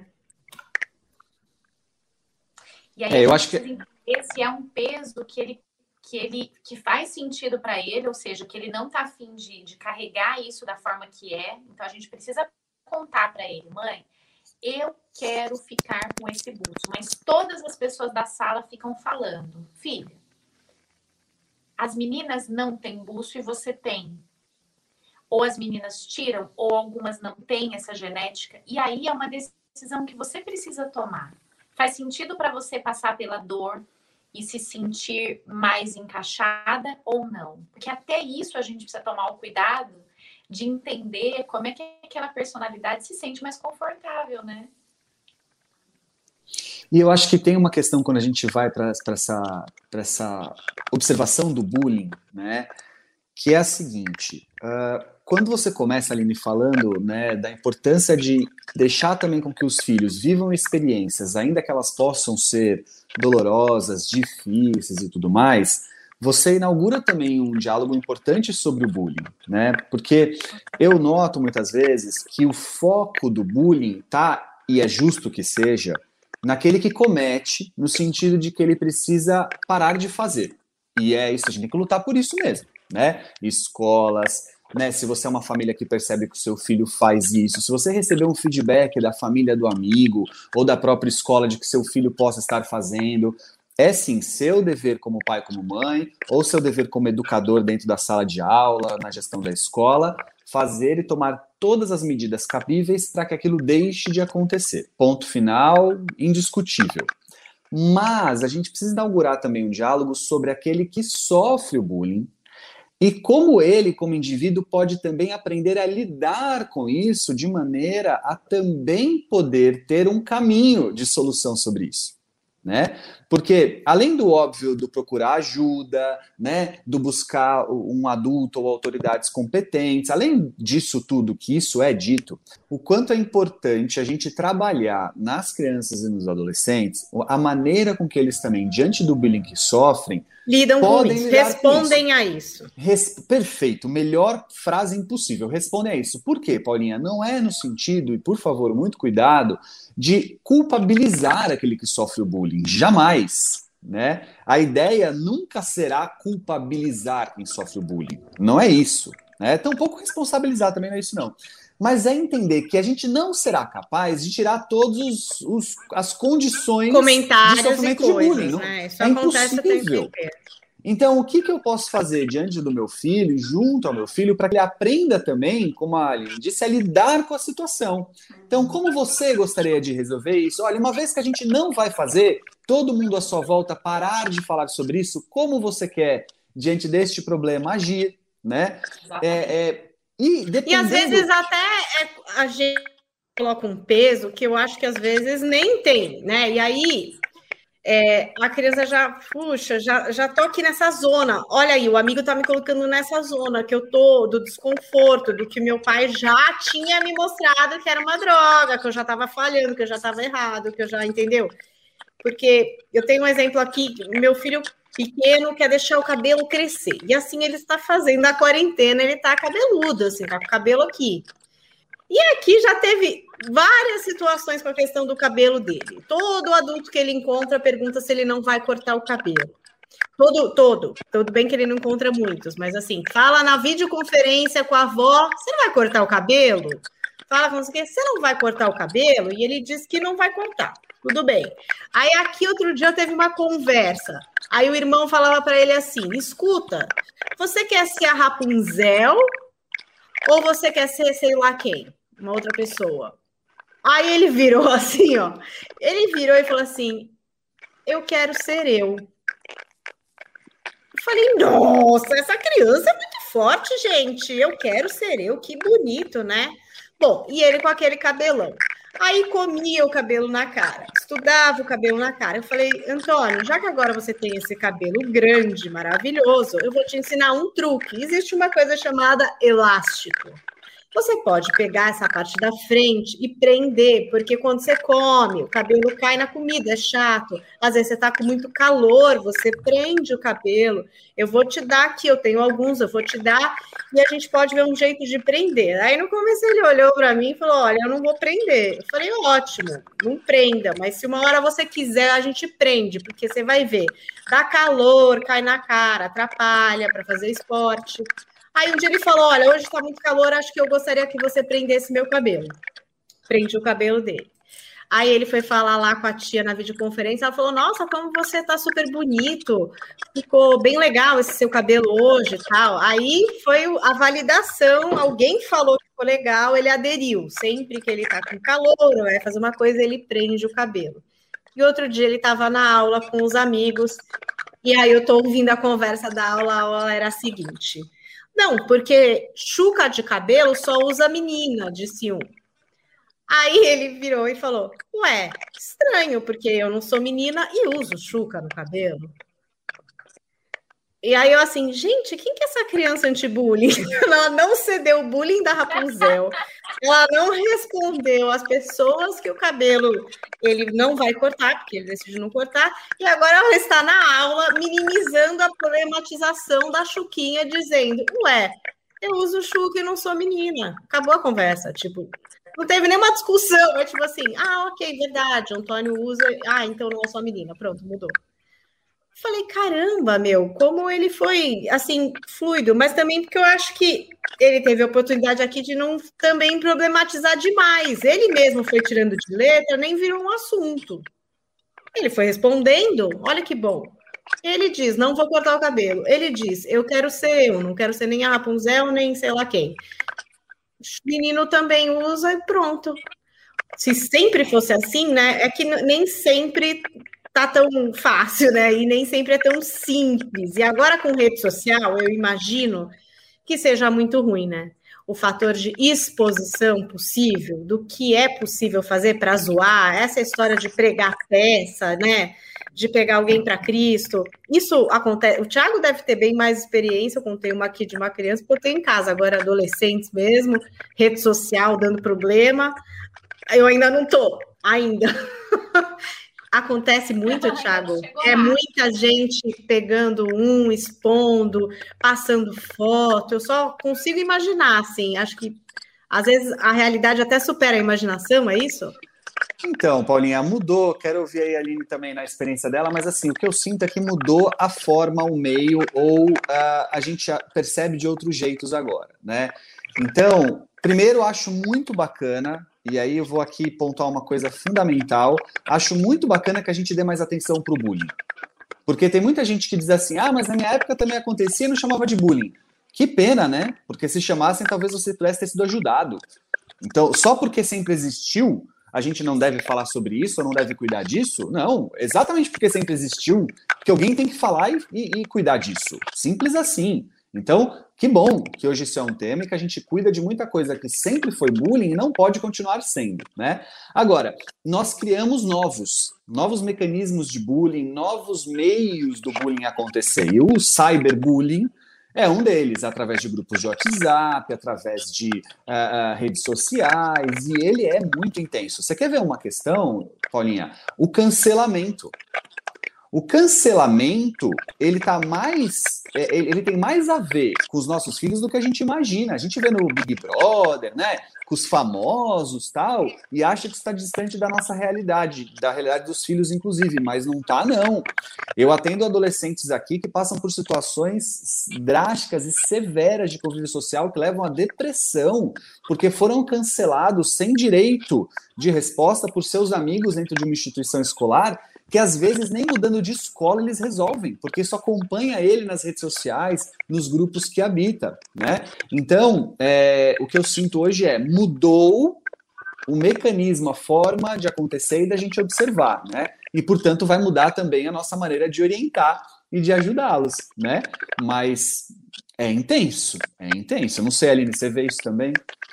E aí, é, eu acho que esse é um peso que ele que ele que faz sentido para ele, ou seja, que ele não está afim de, de carregar isso da forma que é. Então a gente precisa contar para ele, mãe, eu quero ficar com esse buço, mas todas as pessoas da sala ficam falando, filha, as meninas não têm buço e você tem. Ou as meninas tiram, ou algumas não têm essa genética. E aí é uma decisão que você precisa tomar. Faz sentido para você passar pela dor e se sentir mais encaixada ou não? Porque até isso a gente precisa tomar o cuidado de entender como é que aquela personalidade se sente mais confortável, né? E eu acho que tem uma questão quando a gente vai para essa, essa observação do bullying, né, que é a seguinte, uh, quando você começa, Aline, falando, né, da importância de deixar também com que os filhos vivam experiências, ainda que elas possam ser dolorosas, difíceis e tudo mais, você inaugura também um diálogo importante sobre o bullying, né? Porque eu noto muitas vezes que o foco do bullying tá, e é justo que seja, naquele que comete, no sentido de que ele precisa parar de fazer. E é isso, a gente tem que lutar por isso mesmo, né? Escolas, né? Se você é uma família que percebe que o seu filho faz isso, se você receber um feedback da família do amigo ou da própria escola de que seu filho possa estar fazendo, é sim seu dever como pai, como mãe, ou seu dever como educador dentro da sala de aula, na gestão da escola, fazer e tomar todas as medidas cabíveis para que aquilo deixe de acontecer. Ponto final, indiscutível. Mas a gente precisa inaugurar também um diálogo sobre aquele que sofre o bullying e como ele, como indivíduo, pode também aprender a lidar com isso de maneira a também poder ter um caminho de solução sobre isso. Né? Porque, além do óbvio do procurar ajuda, né, do buscar um adulto ou autoridades competentes, além disso tudo, que isso é dito, o quanto é importante a gente trabalhar nas crianças e nos adolescentes a maneira com que eles também, diante do bullying que sofrem, lidam com isso, respondem a isso. Res... Perfeito, melhor frase impossível, respondem a isso. Por quê, Paulinha? Não é no sentido, e por favor, muito cuidado, de culpabilizar aquele que sofre o bullying, jamais, né? A ideia nunca será culpabilizar quem sofre o bullying, não é isso, né? Tampouco responsabilizar, também não é isso não. Mas é entender que a gente não será capaz de tirar todas os, os, as condições comentários de sofrimento e coisas, de bullying. Não, né? Isso é acontece impossível. Então, o que, que eu posso fazer diante do meu filho, junto ao meu filho, para que ele aprenda também, como a Aline disse, a lidar com a situação? Então, como você gostaria de resolver isso? Olha, uma vez que a gente não vai fazer, todo mundo à sua volta parar de falar sobre isso, como você quer, diante deste problema, agir, né? É, é, e, dependendo... e às vezes até é, a gente coloca um peso que eu acho que às vezes nem tem, né? E aí... É, a criança já, puxa, já, já tô aqui nessa zona. Olha aí, o amigo tá me colocando nessa zona que eu tô, do desconforto, do que meu pai já tinha me mostrado que era uma droga, que eu já tava falhando, que eu já tava errado, que eu já, entendeu? Porque eu tenho um exemplo aqui, meu filho pequeno quer deixar o cabelo crescer, e assim ele está fazendo na quarentena, ele tá cabeludo, assim, tá com o cabelo aqui. E aqui já teve várias situações com a questão do cabelo dele. Todo adulto que ele encontra pergunta se ele não vai cortar o cabelo. Todo, todo. Tudo bem que ele não encontra muitos, mas assim, fala na videoconferência com a avó, você não vai cortar o cabelo? Fala com você, você não vai cortar o cabelo? E ele diz que não vai cortar. Tudo bem. Aí aqui outro dia teve uma conversa. Aí o irmão falava para ele assim, escuta, você quer ser a Rapunzel ou você quer ser sei lá quem? Uma outra pessoa. Aí ele virou assim, ó. Ele virou e falou assim, eu quero ser eu. Eu falei, nossa, essa criança é muito forte, gente. Eu quero ser eu, que bonito, né? Bom, e ele com aquele cabelão. Aí comia o cabelo na cara, estudava o cabelo na cara. Eu falei, Antônio, já que agora você tem esse cabelo grande, maravilhoso, eu vou te ensinar um truque. Existe uma coisa chamada elástico. Você pode pegar essa parte da frente e prender, porque quando você come, o cabelo cai na comida, é chato. Às vezes você tá com muito calor, você prende o cabelo. Eu vou te dar aqui, eu tenho alguns, eu vou te dar, e a gente pode ver um jeito de prender. Aí no começo ele olhou para mim e falou, olha, eu não vou prender. Eu falei, ótimo, não prenda, mas se uma hora você quiser, a gente prende, porque você vai ver, dá calor, cai na cara, atrapalha para fazer esporte. Aí um dia ele falou, olha, hoje está muito calor, acho que eu gostaria que você prendesse meu cabelo. Prende o cabelo dele. Aí ele foi falar lá com a tia na videoconferência, ela falou, nossa, como você tá super bonito, ficou bem legal esse seu cabelo hoje e tal. Aí foi a validação, alguém falou que ficou legal, ele aderiu. Sempre que ele tá com calor, ou vai fazer uma coisa, ele prende o cabelo. E outro dia ele estava na aula com os amigos, e aí eu tô ouvindo a conversa da aula, a aula era a seguinte... Não, porque chuca de cabelo só usa menina, disse um. Aí ele virou e falou, ué, estranho, porque eu não sou menina e uso chuca no cabelo. E aí eu assim, gente, quem que é essa criança anti-bullying? Ela não cedeu o bullying da Rapunzel. Ela não respondeu às pessoas que o cabelo ele não vai cortar, porque ele decidiu não cortar. E agora ela está na aula minimizando a problematização da chuquinha, dizendo, ué, eu uso chuca e não sou menina. Acabou a conversa, tipo... Não teve nenhuma discussão, é tipo assim, ah, ok, verdade, Antônio usa, ah, então não é só menina, pronto, mudou. Falei, caramba, meu, como ele foi, assim, fluido, mas também porque eu acho que ele teve a oportunidade aqui de não também problematizar demais. Ele mesmo foi tirando de letra, nem virou um assunto. Ele foi respondendo, olha que bom. Ele diz, não vou cortar o cabelo. Ele diz, eu quero ser eu, não quero ser nem a Rapunzel, nem sei lá quem. O menino também usa e pronto. Se sempre fosse assim, né, é que nem sempre... tá tão fácil, né? E nem sempre é tão simples. E agora com rede social, eu imagino que seja muito ruim, né? O fator de exposição possível, do que é possível fazer para zoar, essa história de pregar peça, né? De pegar alguém para Cristo. Isso acontece. O Thiago deve ter bem mais experiência. Eu contei uma aqui de uma criança, porque eu tenho em casa agora adolescentes mesmo, rede social dando problema. Eu ainda não tô, ainda. Acontece muito, Thiago. É muita gente pegando um, expondo, passando foto. Eu só consigo imaginar, assim. Acho que, às vezes, a realidade até supera a imaginação, é isso? Então, Paulinha, mudou. Quero ouvir aí a Aline também na experiência dela, mas assim, o que eu sinto é que mudou a forma, o meio, ou uh, a gente percebe de outros jeitos agora, né? Então, primeiro, acho muito bacana... E aí eu vou aqui pontuar uma coisa fundamental. Acho muito bacana que a gente dê mais atenção para o bullying. Porque tem muita gente que diz assim, ah, mas na minha época também acontecia e não chamava de bullying. Que pena, né? Porque se chamassem, talvez você pudesse ter sido ajudado. Então, só porque sempre existiu, a gente não deve falar sobre isso, ou não deve cuidar disso? Não, exatamente porque sempre existiu, que alguém tem que falar e, e, e cuidar disso. Simples assim. Então, que bom que hoje isso é um tema e que a gente cuida de muita coisa que sempre foi bullying e não pode continuar sendo, né? Agora, nós criamos novos, novos mecanismos de bullying, novos meios do bullying acontecer. E o cyberbullying é um deles, através de grupos de WhatsApp, através de uh, uh, redes sociais, e ele é muito intenso. Você quer ver uma questão, Paulinha? O cancelamento. O cancelamento, ele tá mais, ele tem mais a ver com os nossos filhos do que a gente imagina. A gente vê no Big Brother, né, com os famosos, tal, e acha que está distante da nossa realidade, da realidade dos filhos, inclusive, mas não tá, não. Eu atendo adolescentes aqui que passam por situações drásticas e severas de convívio social que levam à depressão, porque foram cancelados sem direito de resposta por seus amigos dentro de uma instituição escolar, que às vezes nem mudando de escola eles resolvem, porque isso acompanha ele nas redes sociais, nos grupos que habita, né? Então, é, o que eu sinto hoje é, mudou o mecanismo, a forma de acontecer e da gente observar, né? E, portanto, vai mudar também a nossa maneira de orientar e de ajudá-los, né? Mas é intenso, é intenso. Eu não sei, Aline, você vê isso também?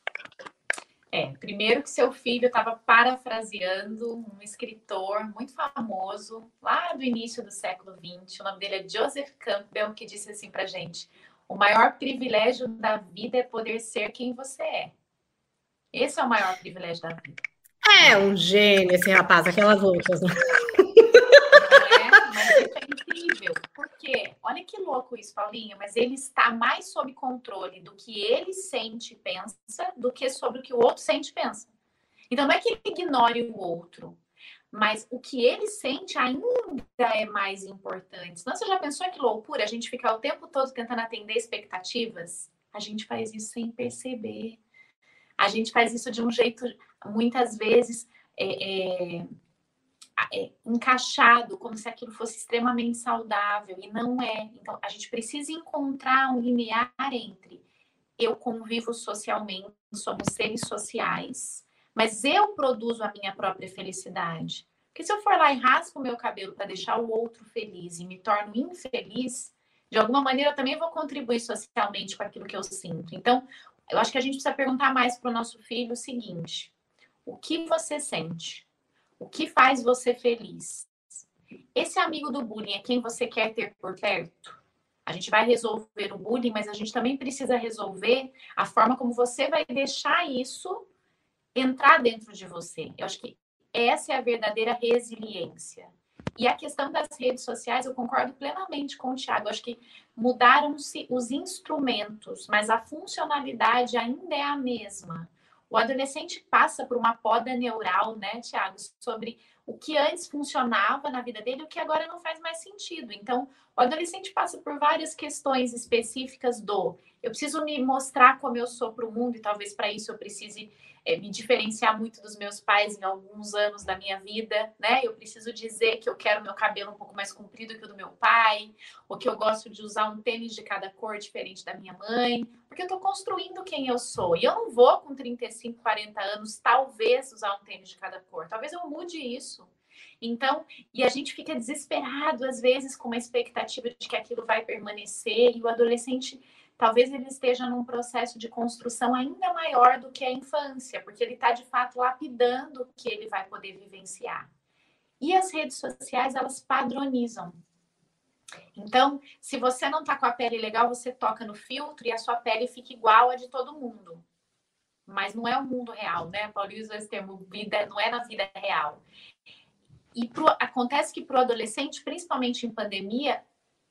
É, primeiro que seu filho estava parafraseando um escritor muito famoso lá do início do século vinte, o nome dele é Joseph Campbell, que disse assim pra gente: o maior privilégio da vida é poder ser quem você é. Esse é o maior privilégio da vida. É um gênio esse rapaz, aquelas outras. Não é? Mas isso é incrível. Por quê? Olha que louco isso, Paulinho, mas ele está mais sob controle do que ele sente e pensa do que sobre o que o outro sente e pensa. Então não é que ele ignore o outro, mas o que ele sente ainda é mais importante. Senão você já pensou que loucura a gente ficar o tempo todo tentando atender expectativas? A gente faz isso sem perceber. A gente faz isso de um jeito, muitas vezes, é, é, é, encaixado, como se aquilo fosse extremamente saudável, e não é. Então, a gente precisa encontrar um limiar entre eu convivo socialmente, somos seres sociais, mas eu produzo a minha própria felicidade. Porque se eu for lá e raspo o meu cabelo para deixar o outro feliz e me torno infeliz, de alguma maneira eu também vou contribuir socialmente com aquilo que eu sinto. Então, eu acho que a gente precisa perguntar mais para o nosso filho o seguinte: O que você sente? O que faz você feliz? Esse amigo do bullying é quem você quer ter por perto? A gente vai resolver o bullying, mas a gente também precisa resolver a forma como você vai deixar isso entrar dentro de você. Eu acho que essa é a verdadeira resiliência. E a questão das redes sociais, eu concordo plenamente com o Thiago. Eu acho que mudaram-se os instrumentos, mas a funcionalidade ainda é a mesma. O adolescente passa por uma poda neural, né, Thiago, sobre o que antes funcionava na vida dele e o que agora não faz mais sentido. Então, o adolescente passa por várias questões específicas do eu preciso me mostrar como eu sou para o mundo e talvez para isso eu precise é, me diferenciar muito dos meus pais em alguns anos da minha vida, né? Eu preciso dizer que eu quero meu cabelo um pouco mais comprido que o do meu pai, ou que eu gosto de usar um tênis de cada cor diferente da minha mãe, porque eu estou construindo quem eu sou. E eu não vou com trinta e cinco, quarenta anos, talvez, usar um tênis de cada cor. Talvez eu mude isso. Então, e a gente fica desesperado, às vezes, com uma expectativa de que aquilo vai permanecer, e o adolescente, talvez ele esteja num processo de construção ainda maior do que a infância, porque ele está, de fato, lapidando o que ele vai poder vivenciar. E as redes sociais, elas padronizam. Então, se você não está com a pele legal, você toca no filtro e a sua pele fica igual a de todo mundo. Mas não é o mundo real, né? Paulinho usa esse termo, vida, não é na vida real. E pro, acontece que para o adolescente, principalmente em pandemia,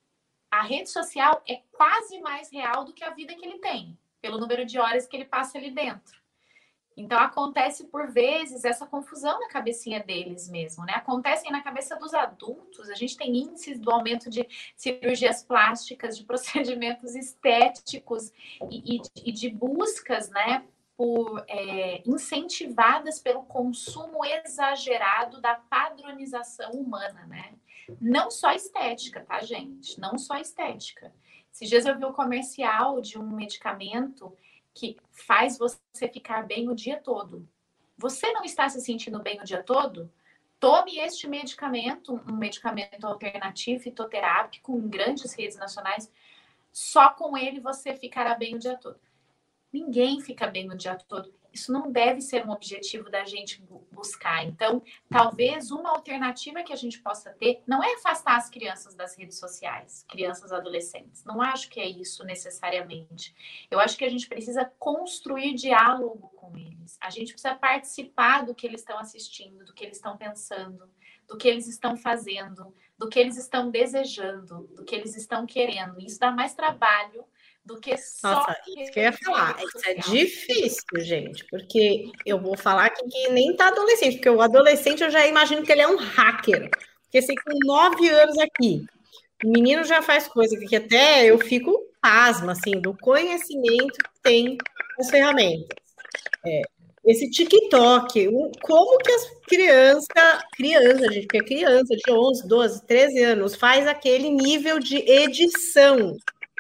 a rede social é quase mais real do que a vida que ele tem, pelo número de horas que ele passa ali dentro. Então, acontece, por vezes, essa confusão na cabecinha deles mesmo, né? Acontece na cabeça dos adultos. A gente tem índices do aumento de cirurgias plásticas, de procedimentos estéticos e, e, e de buscas, né? Por, é, incentivadas pelo consumo exagerado da padronização humana, né? Não só estética, tá, gente? Não só estética. Esses dias eu vi um comercial de um medicamento que faz você ficar bem o dia todo. Você não está se sentindo bem o dia todo? Tome este medicamento, um medicamento alternativo, fitoterápico, em grandes redes nacionais. Só com ele você ficará bem o dia todo. Ninguém fica bem o dia todo. Isso não deve ser um objetivo da gente buscar. Então, talvez uma alternativa que a gente possa ter não é afastar as crianças das redes sociais, crianças adolescentes. Não acho que é isso necessariamente. Eu acho que a gente precisa construir diálogo com eles. A gente precisa participar do que eles estão assistindo, do que eles estão pensando, do que eles estão fazendo, do que eles estão desejando, do que eles estão querendo. Isso dá mais trabalho do que só... Nossa, isso que eu ia falar. Isso é difícil, gente, porque eu vou falar aqui que nem tá adolescente, porque o adolescente eu já imagino que ele é um hacker, porque sei que com nove anos aqui, o menino já faz coisa que até eu fico pasma, assim, do conhecimento que tem as ferramentas. É, esse TikTok, como que as crianças, criança, gente, porque é criança de onze, doze, treze anos, faz aquele nível de edição,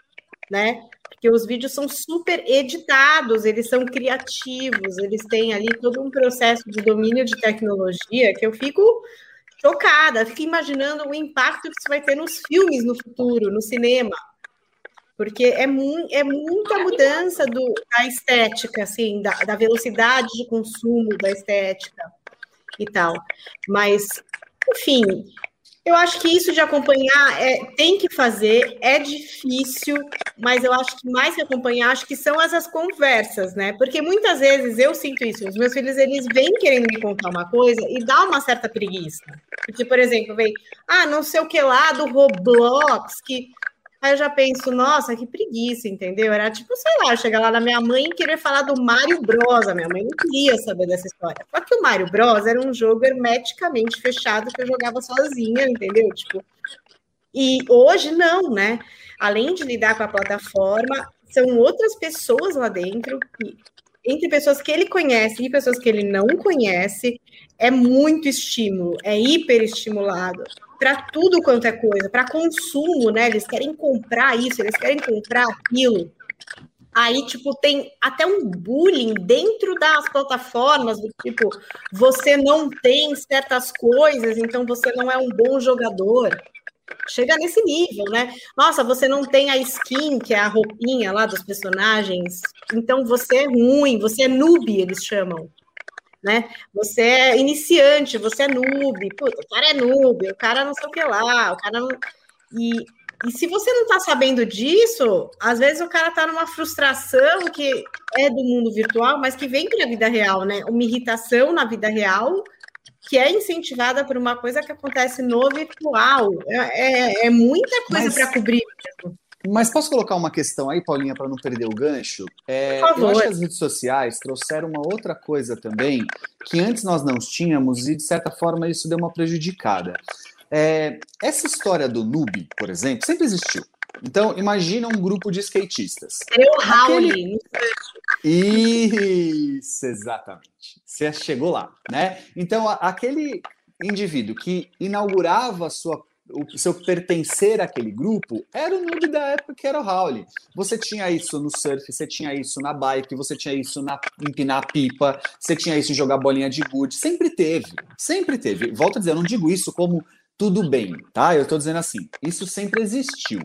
né? Porque os vídeos são super editados, eles são criativos, eles têm ali todo um processo de domínio de tecnologia que eu fico chocada, fico imaginando o impacto que isso vai ter nos filmes no futuro, no cinema, porque é, mu é muita mudança do, da estética, assim, da, da velocidade de consumo da estética e tal, mas, enfim... Eu acho que isso de acompanhar é, tem que fazer, é difícil, mas eu acho que mais que acompanhar, acho que são essas conversas, né? Porque muitas vezes eu sinto isso, os meus filhos, eles vêm querendo me contar uma coisa e dá uma certa preguiça. Porque, por exemplo, vem, ah, não sei o que lá do Roblox, que... Aí eu já penso, nossa, que preguiça, entendeu? Era tipo, sei lá, chegar lá na minha mãe e querer falar do Mario Bros. A minha mãe não queria saber dessa história. Só que o Mario Bros. Era um jogo hermeticamente fechado que eu jogava sozinha, entendeu? Tipo, e hoje não, né? Além de lidar com a plataforma, são outras pessoas lá dentro, que, entre pessoas que ele conhece e pessoas que ele não conhece, é muito estímulo, é hiperestimulado. Para tudo quanto é coisa, para consumo, né? Eles querem comprar isso, eles querem comprar aquilo. Aí, tipo, tem até um bullying dentro das plataformas, do tipo, você não tem certas coisas, então você não é um bom jogador. Chega nesse nível, né? Nossa, você não tem a skin, que é a roupinha lá dos personagens, então você é ruim, você é noob, eles chamam. né? Você é iniciante, você é noob, puta, o cara é noob, o cara não sei o que lá, o cara não... E, e se você não tá sabendo disso, às vezes o cara tá numa frustração que é do mundo virtual, mas que vem para a vida real, né? Uma irritação na vida real que é incentivada por uma coisa que acontece no virtual. É, é, é muita coisa para cobrir. Mas posso colocar uma questão aí, Paulinha, para não perder o gancho? É, Por favor. Eu acho que as redes sociais trouxeram uma outra coisa também, que antes nós não tínhamos e, de certa forma, isso deu uma prejudicada. É, essa história do noob, por exemplo, sempre existiu. Então, imagina um grupo de skatistas. É o Raul. Aquele... Isso, exatamente. Você chegou lá, né? Então, aquele indivíduo que inaugurava a sua o seu pertencer àquele grupo era o noob da época que era o Raul. Você tinha isso no surf, você tinha isso na bike, você tinha isso na empinar pipa, você tinha isso em jogar bolinha de gude. Sempre teve, sempre teve. Volto a dizer, eu não digo isso como tudo bem, tá? Eu tô dizendo assim, isso sempre existiu.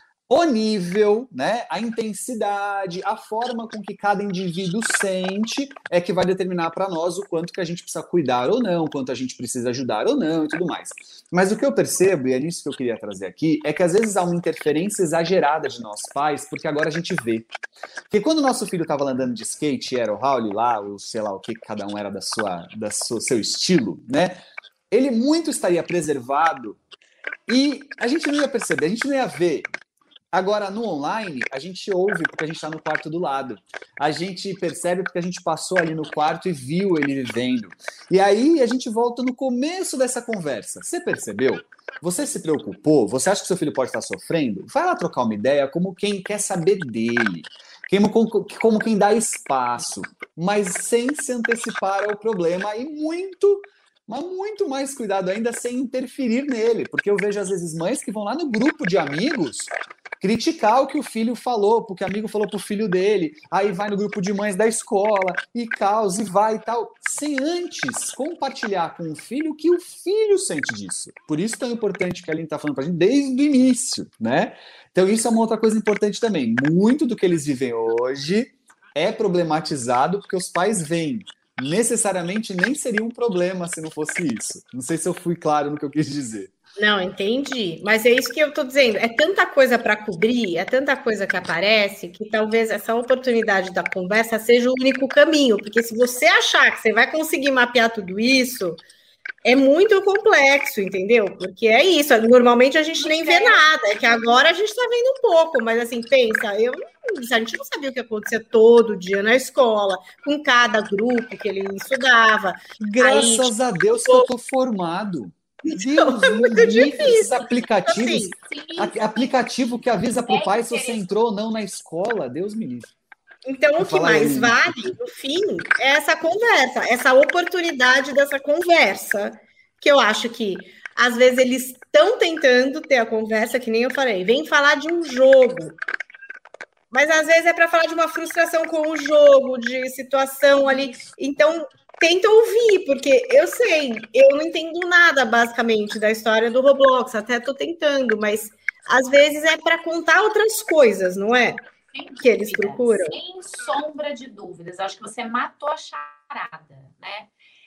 O nível, né, a intensidade, a forma com que cada indivíduo sente é que vai determinar para nós o quanto que a gente precisa cuidar ou não, quanto a gente precisa ajudar ou não e tudo mais. Mas o que eu percebo, e é nisso que eu queria trazer aqui, é que às vezes há uma interferência exagerada de nós pais, porque agora a gente vê. Porque quando o nosso filho estava andando de skate, era o Raul lá, ou sei lá o que cada um era da sua, da sua, seu estilo, né, ele muito estaria preservado e a gente não ia perceber, a gente não ia ver. Agora, no online, a gente ouve porque a gente está no quarto do lado. A gente percebe porque a gente passou ali no quarto e viu ele vivendo. E aí a gente volta no começo dessa conversa. Você percebeu? Você se preocupou? Você acha que seu filho pode estar sofrendo? Vai lá trocar uma ideia como quem quer saber dele. Como, como quem dá espaço. Mas sem se antecipar ao problema e muito... mas muito mais cuidado ainda sem interferir nele. Porque eu vejo às vezes mães que vão lá no grupo de amigos... criticar o que o filho falou, porque o amigo falou pro filho dele, aí vai no grupo de mães da escola, e causa, e vai e tal, sem antes compartilhar com o filho o que o filho sente disso. Por isso tão importante que a Aline tá falando pra gente desde o início, né? Então isso é uma outra coisa importante também. Muito do que eles vivem hoje é problematizado porque os pais veem. Necessariamente nem seria um problema se não fosse isso. Não sei se eu fui claro no que eu quis dizer. Não, entendi. Mas é isso que eu estou dizendo. É tanta coisa para cobrir, é tanta coisa que aparece, que talvez essa oportunidade da conversa seja o único caminho. Porque se você achar que você vai conseguir mapear tudo isso, é muito complexo, entendeu? Porque é isso. Normalmente a gente nem vê nada. É que agora a gente está vendo um pouco. Mas assim, pensa, eu a gente não sabia o que acontecia todo dia na escola, com cada grupo que ele estudava. Graças Aí, a Deus que eu estou formado. Então, Deus, é muito difícil. Esses aplicativos, assim, aplicativo que avisa para o pai se você entrou ou não na escola, Deus me livre. Então, o que mais vale, no fim, é essa conversa, essa oportunidade dessa conversa, que eu acho que, às vezes, eles estão tentando ter a conversa, que nem eu falei, vem falar de um jogo, mas, às vezes, é para falar de uma frustração com o jogo, de situação ali, então... Tenta ouvir, porque eu sei, eu não entendo nada, basicamente, da história do Roblox, até estou tentando, mas às vezes é para contar outras coisas, não é? Sem que eles dúvida, procuram. Sem sombra de dúvidas, acho que você matou a charada, né?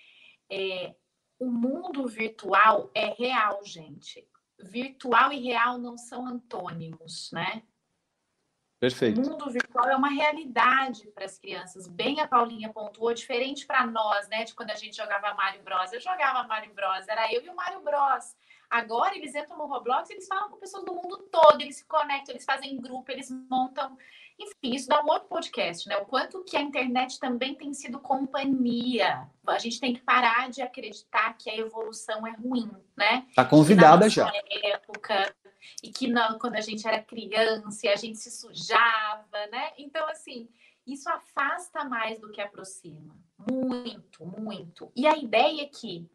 É, o mundo virtual é real, gente. Virtual e real não são antônimos, né? Perfeito. O mundo virtual é uma realidade para as crianças. Bem a Paulinha pontuou, diferente para nós, né? De quando a gente jogava Mario Bros. Eu jogava Mario Bros. Era eu e o Mario Bros. Agora eles entram no Roblox, eles falam com pessoas do mundo todo, eles se conectam, eles fazem grupo, eles montam... Enfim, isso dá um outro podcast, né? O quanto que a internet também tem sido companhia. A gente tem que parar de acreditar que a evolução é ruim, né? Tá convidada já. Época... E que não, quando a gente era criança, a gente se sujava, né? Então, assim, isso afasta mais do que aproxima. Muito, muito. E a ideia é que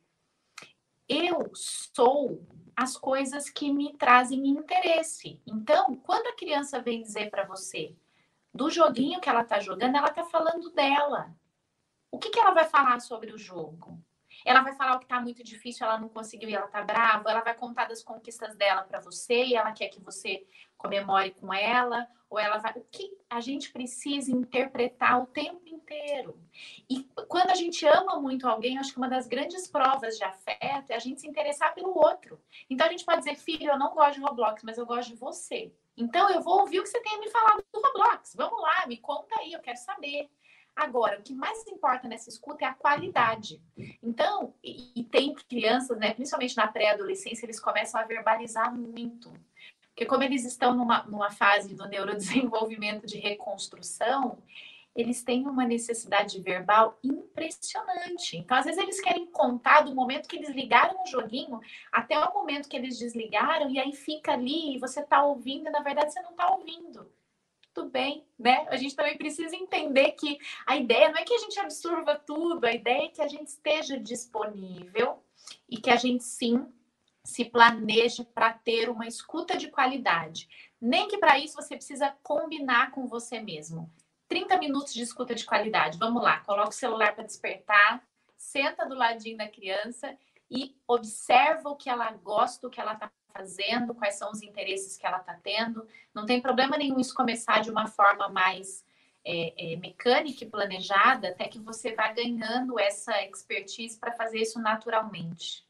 eu sou as coisas que me trazem interesse. Então, quando a criança vem dizer para você do joguinho que ela tá jogando, ela tá falando dela. O que que ela vai falar sobre o jogo? Ela vai falar o que tá muito difícil, ela não conseguiu e ela tá brava. Ela vai contar das conquistas dela para você e ela quer que você comemore com ela. Ou ela vai... O que a gente precisa interpretar o tempo inteiro. E quando a gente ama muito alguém, acho que uma das grandes provas de afeto é a gente se interessar pelo outro. Então a gente pode dizer, filho, eu não gosto de Roblox, mas eu gosto de você. Então eu vou ouvir o que você tem a me falar do Roblox. Vamos lá, me conta aí, eu quero saber. Agora, o que mais importa nessa escuta é a qualidade. Então, e, e tem crianças, né, principalmente na pré-adolescência, eles começam a verbalizar muito. Porque como eles estão numa, numa fase do neurodesenvolvimento de reconstrução, eles têm uma necessidade verbal impressionante. Então, às vezes, eles querem contar do momento que eles ligaram o joguinho até o momento que eles desligaram, e aí fica ali, e você está ouvindo, e na verdade você não está ouvindo. Tudo bem, né? A gente também precisa entender que a ideia não é que a gente absorva tudo, a ideia é que a gente esteja disponível e que a gente, sim, se planeje para ter uma escuta de qualidade. Nem que para isso você precisa combinar com você mesmo. trinta minutos de escuta de qualidade. Vamos lá, coloca o celular para despertar, senta do ladinho da criança e observa o que ela gosta, o que ela está fazendo, quais são os interesses que ela está tendo. Não tem problema nenhum isso começar de uma forma mais é, é, mecânica e planejada, até que você vá ganhando essa expertise para fazer isso naturalmente.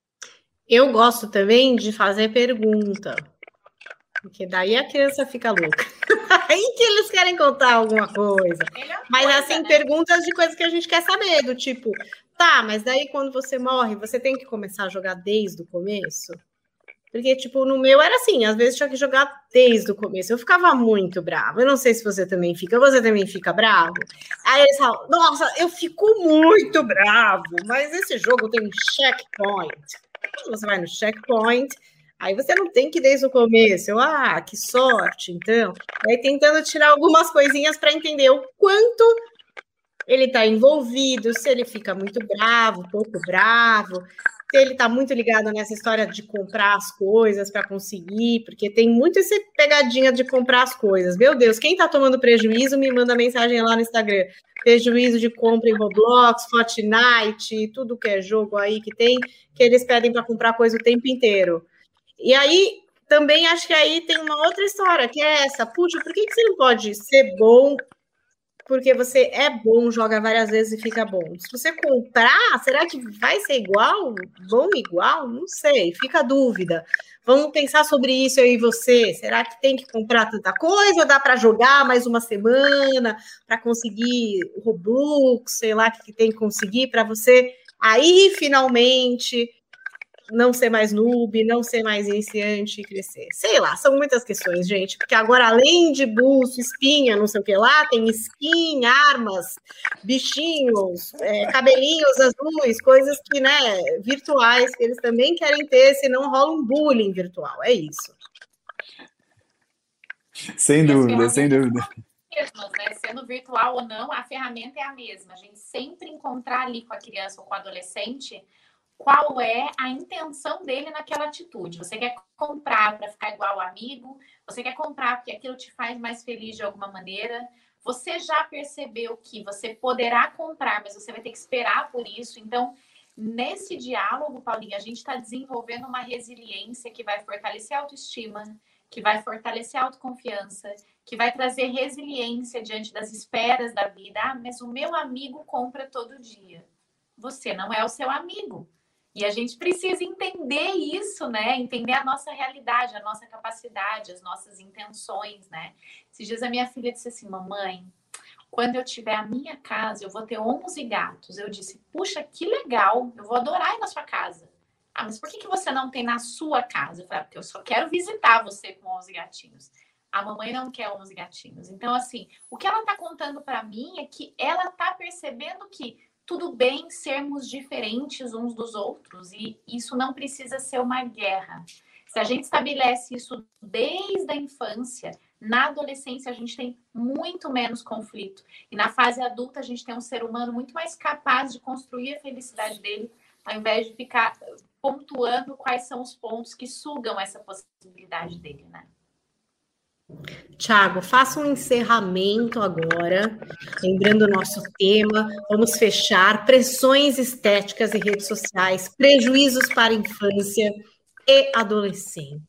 Eu gosto também de fazer pergunta, porque daí a criança fica louca. Aí que eles querem contar alguma coisa. Mas coisa, assim, né? Perguntas de coisas que a gente quer saber, do tipo, tá, mas daí quando você morre, você tem que começar a jogar desde o começo? Porque, tipo, no meu era assim, às vezes tinha que jogar desde o começo. Eu ficava muito brava. Eu não sei se você também fica. Você também fica bravo? Aí eles falam, nossa, eu fico muito bravo, mas esse jogo tem um checkpoint. Quando você vai no checkpoint, aí você não tem que ir desde o começo. Eu, ah, que sorte, então. Aí tentando tirar algumas coisinhas para entender o quanto ele está envolvido, se ele fica muito bravo, pouco bravo, se ele está muito ligado nessa história de comprar as coisas para conseguir, porque tem muito essa pegadinha de comprar as coisas. Meu Deus, quem está tomando prejuízo me manda mensagem lá no Instagram. Prejuízo de compra em Roblox, Fortnite, tudo que é jogo aí que tem, que eles pedem para comprar coisa o tempo inteiro. E aí, também acho que aí tem uma outra história, que é essa. Puxa, por que, que você não pode ser bom porque você é bom, joga várias vezes e fica bom? Se você comprar, será que vai ser igual? Bom igual? Não sei, fica a dúvida. Vamos pensar sobre isso aí, você. Será que tem que comprar tanta coisa ou dá para jogar mais uma semana para conseguir o Roblox, sei lá o que tem que conseguir para você aí finalmente não ser mais noob, não ser mais iniciante e crescer. Sei lá, são muitas questões, gente, porque agora, além de buço, espinha, não sei o que lá, tem skin, armas, bichinhos, é, cabelinhos azuis, coisas que, né, virtuais, que eles também querem ter, senão rola um bullying virtual, é isso. Sem dúvida, sem dúvida. Mesmas, né? Sendo virtual ou não, a ferramenta é a mesma. A gente sempre encontrar ali com a criança ou com o adolescente qual é a intenção dele naquela atitude. Você quer comprar para ficar igual ao amigo? Você quer comprar porque aquilo te faz mais feliz de alguma maneira? Você já percebeu que você poderá comprar, mas você vai ter que esperar por isso? Então, nesse diálogo, Paulinha, a gente está desenvolvendo uma resiliência que vai fortalecer a autoestima, que vai fortalecer a autoconfiança, que vai trazer resiliência diante das esperas da vida. Ah, mas o meu amigo compra todo dia. Você não é o seu amigo. E a gente precisa entender isso, né? Entender a nossa realidade, a nossa capacidade, as nossas intenções, né? Esses dias a minha filha disse assim, mamãe, quando eu tiver a minha casa, eu vou ter onze gatos. Eu disse, puxa, que legal, eu vou adorar ir na sua casa. Ah, mas por que, que você não tem na sua casa? Eu falei, ah, porque eu só quero visitar você com onze gatinhos. A mamãe não quer onze gatinhos. Então, assim, o que ela tá contando para mim é que ela tá percebendo que tudo bem sermos diferentes uns dos outros e isso não precisa ser uma guerra. Se a gente estabelece isso desde a infância, na adolescência a gente tem muito menos conflito. E na fase adulta a gente tem um ser humano muito mais capaz de construir a felicidade dele, ao invés de ficar pontuando quais são os pontos que sugam essa possibilidade dele, né? Tiago, faça um encerramento agora, lembrando o nosso tema, vamos fechar, pressões estéticas e redes sociais, prejuízos para a infância e adolescente.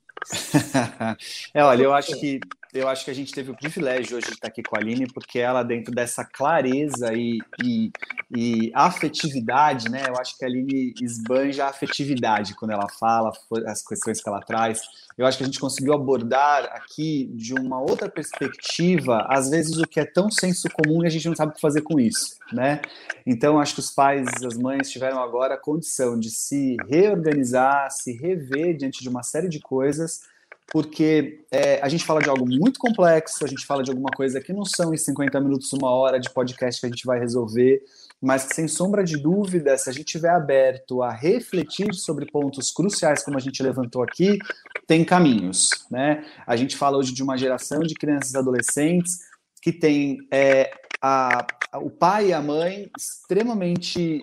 É, olha, eu acho que eu acho que a gente teve o privilégio hoje de estar aqui com a Aline, porque ela, dentro dessa clareza e, e, e afetividade, né? Eu acho que a Aline esbanja a afetividade quando ela fala, as questões que ela traz. Eu acho que a gente conseguiu abordar aqui de uma outra perspectiva, às vezes o que é tão senso comum e a gente não sabe o que fazer com isso, né? Então, acho que os pais e as mães tiveram agora a condição de se reorganizar, se rever diante de uma série de coisas, porque é, a gente fala de algo muito complexo, a gente fala de alguma coisa que não são em cinquenta minutos, uma hora de podcast que a gente vai resolver, mas que, sem sombra de dúvida, se a gente estiver aberto a refletir sobre pontos cruciais, como a gente levantou aqui, tem caminhos, né? A gente fala hoje de uma geração de crianças e adolescentes que tem é, a, a, o pai e a mãe extremamente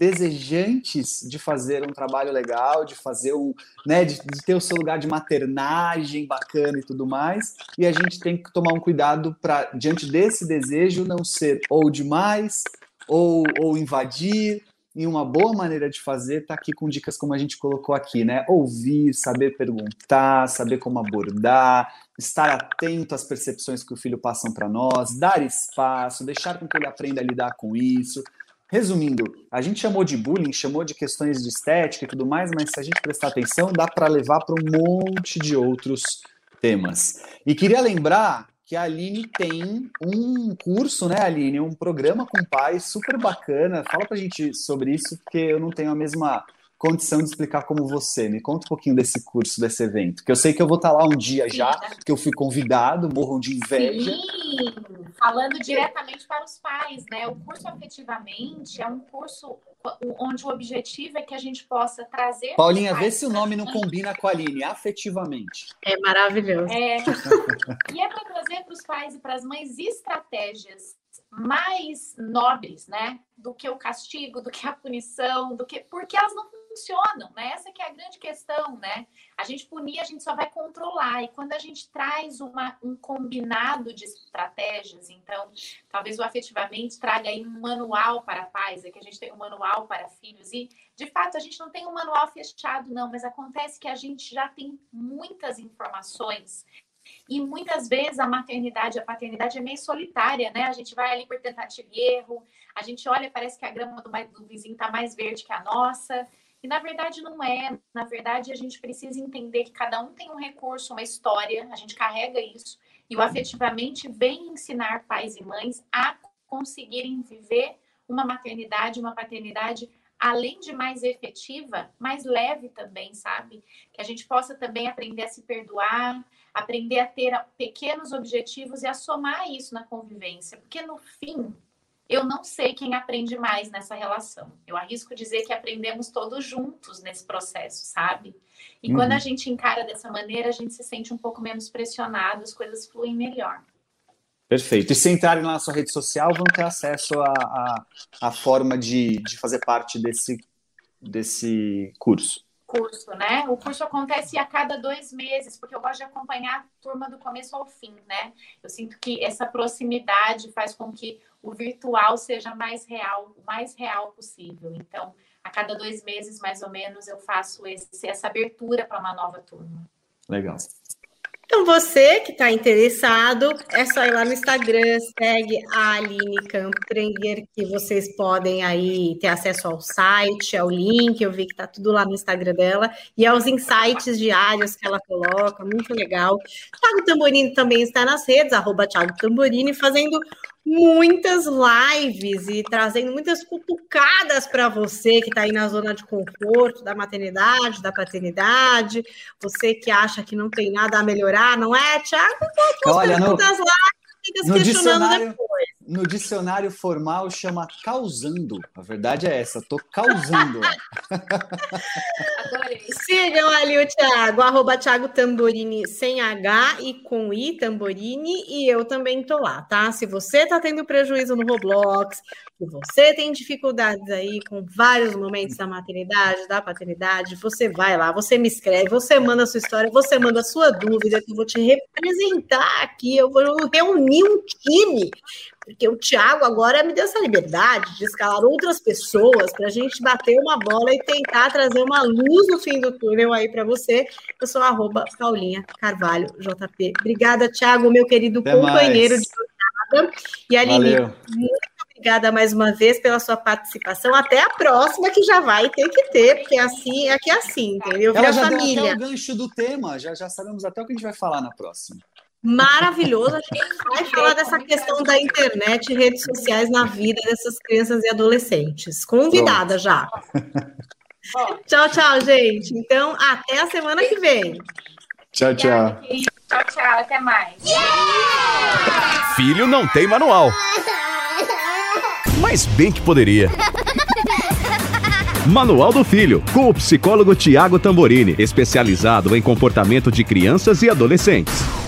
desejantes de fazer um trabalho legal, de fazer um, né, de, de ter o seu lugar de maternagem bacana e tudo mais, e a gente tem que tomar um cuidado para, diante desse desejo, não ser ou demais, ou, ou invadir, e uma boa maneira de fazer tá aqui com dicas como a gente colocou aqui, né? Ouvir, saber perguntar, saber como abordar, estar atento às percepções que o filho passam para nós, dar espaço, deixar com que ele aprenda a lidar com isso. Resumindo, a gente chamou de bullying, chamou de questões de estética e tudo mais, mas se a gente prestar atenção, dá para levar para um monte de outros temas. E queria lembrar que a Aline tem um curso, né, Aline? Um programa com pais super bacana. Fala pra gente sobre isso, porque eu não tenho a mesma condição de explicar como você. Me conta um pouquinho desse curso, desse evento, que eu sei que eu vou estar lá um dia já, que eu fui convidado, morram de inveja. Sim, falando diretamente para os pais, né? O curso Afetivamente é um curso onde o objetivo é que a gente possa trazer... Paulinha, vê se o nome não combina com a Aline, Afetivamente. É maravilhoso. É, e é para trazer para os pais e para as mães estratégias mais nobres, né? Do que o castigo, do que a punição, do que... porque elas não funcionam, né? Essa que é a grande questão, né? A gente punir, a gente só vai controlar. E quando a gente traz uma, um combinado de estratégias, então, talvez o Afetivamente traga aí um manual para pais, é que a gente tem um manual para filhos. E, de fato, a gente não tem um manual fechado, não, mas acontece que a gente já tem muitas informações. E muitas vezes a maternidade, a paternidade é meio solitária, né? A gente vai ali por tentativa e erro, a gente olha, parece que a grama do, do vizinho está mais verde que a nossa. E, na verdade, não é. Na verdade, a gente precisa entender que cada um tem um recurso, uma história, a gente carrega isso. E o Afetivamente vem ensinar pais e mães a conseguirem viver uma maternidade, uma paternidade, além de mais efetiva, mais leve também, sabe? Que a gente possa também aprender a se perdoar, aprender a ter pequenos objetivos e a somar isso na convivência. Porque, no fim... eu não sei quem aprende mais nessa relação. Eu arrisco dizer que aprendemos todos juntos nesse processo, sabe? E uhum. Quando a gente encara dessa maneira, a gente se sente um pouco menos pressionado, as coisas fluem melhor. Perfeito. E se entrarem na sua rede social, vão ter acesso à a, a, a forma de, de fazer parte desse, desse curso. Curso, né? O curso acontece a cada dois meses, porque eu gosto de acompanhar a turma do começo ao fim, né? Eu sinto que essa proximidade faz com que o virtual seja mais real, o mais real possível. Então, a cada dois meses, mais ou menos, eu faço esse, essa abertura para uma nova turma. Legal. Então, você que está interessado, é só ir lá no Instagram, segue a Aline Camprenger, que vocês podem aí ter acesso ao site, ao link, eu vi que está tudo lá no Instagram dela, e aos insights diários que ela coloca, muito legal. Thiago Tamborini também está nas redes, arroba Thiago Tamborini, fazendo muitas lives e trazendo muitas cutucadas para você que está aí na zona de conforto da maternidade, da paternidade, você que acha que não tem nada a melhorar, não é, Thiago? Olha, no, das lives, no, dicionário, no dicionário formal chama causando, a verdade é essa, tô causando. Adorei. Sigam ali o Thiago, arroba Thiago Tamborini sem H e com I, Tamborini, e eu também tô lá, tá? Se você tá tendo prejuízo no Roblox, Se você tem dificuldades aí com vários momentos da maternidade, da paternidade, você vai lá, você me escreve, você manda a sua história, você manda a sua dúvida, que eu vou te representar aqui, eu vou reunir um time, porque o Thiago agora me deu essa liberdade de escalar outras pessoas para a gente bater uma bola e tentar trazer uma luz no fim do túnel aí para você. Eu sou arroba Paulinha Carvalho J P. Obrigada, Thiago, meu querido Até companheiro mais. de jornada. E Aline, Valeu. muito obrigada mais uma vez pela sua participação. Até a próxima, que já vai ter que ter, porque assim, aqui é assim, entendeu? Vira Ela já família. deu até o gancho do tema, já, já sabemos até o que a gente vai falar na próxima. Maravilhoso. A gente vai falar dessa questão da internet e redes sociais na vida dessas crianças e adolescentes. Convidada já. Tchau, tchau, gente. Então, até a semana que vem. Tchau, tchau. Tchau, tchau. Até mais. Filho não tem manual. Mas bem que poderia. Manual do Filho, com o psicólogo Tiago Tamborini, especializado em comportamento de crianças e adolescentes.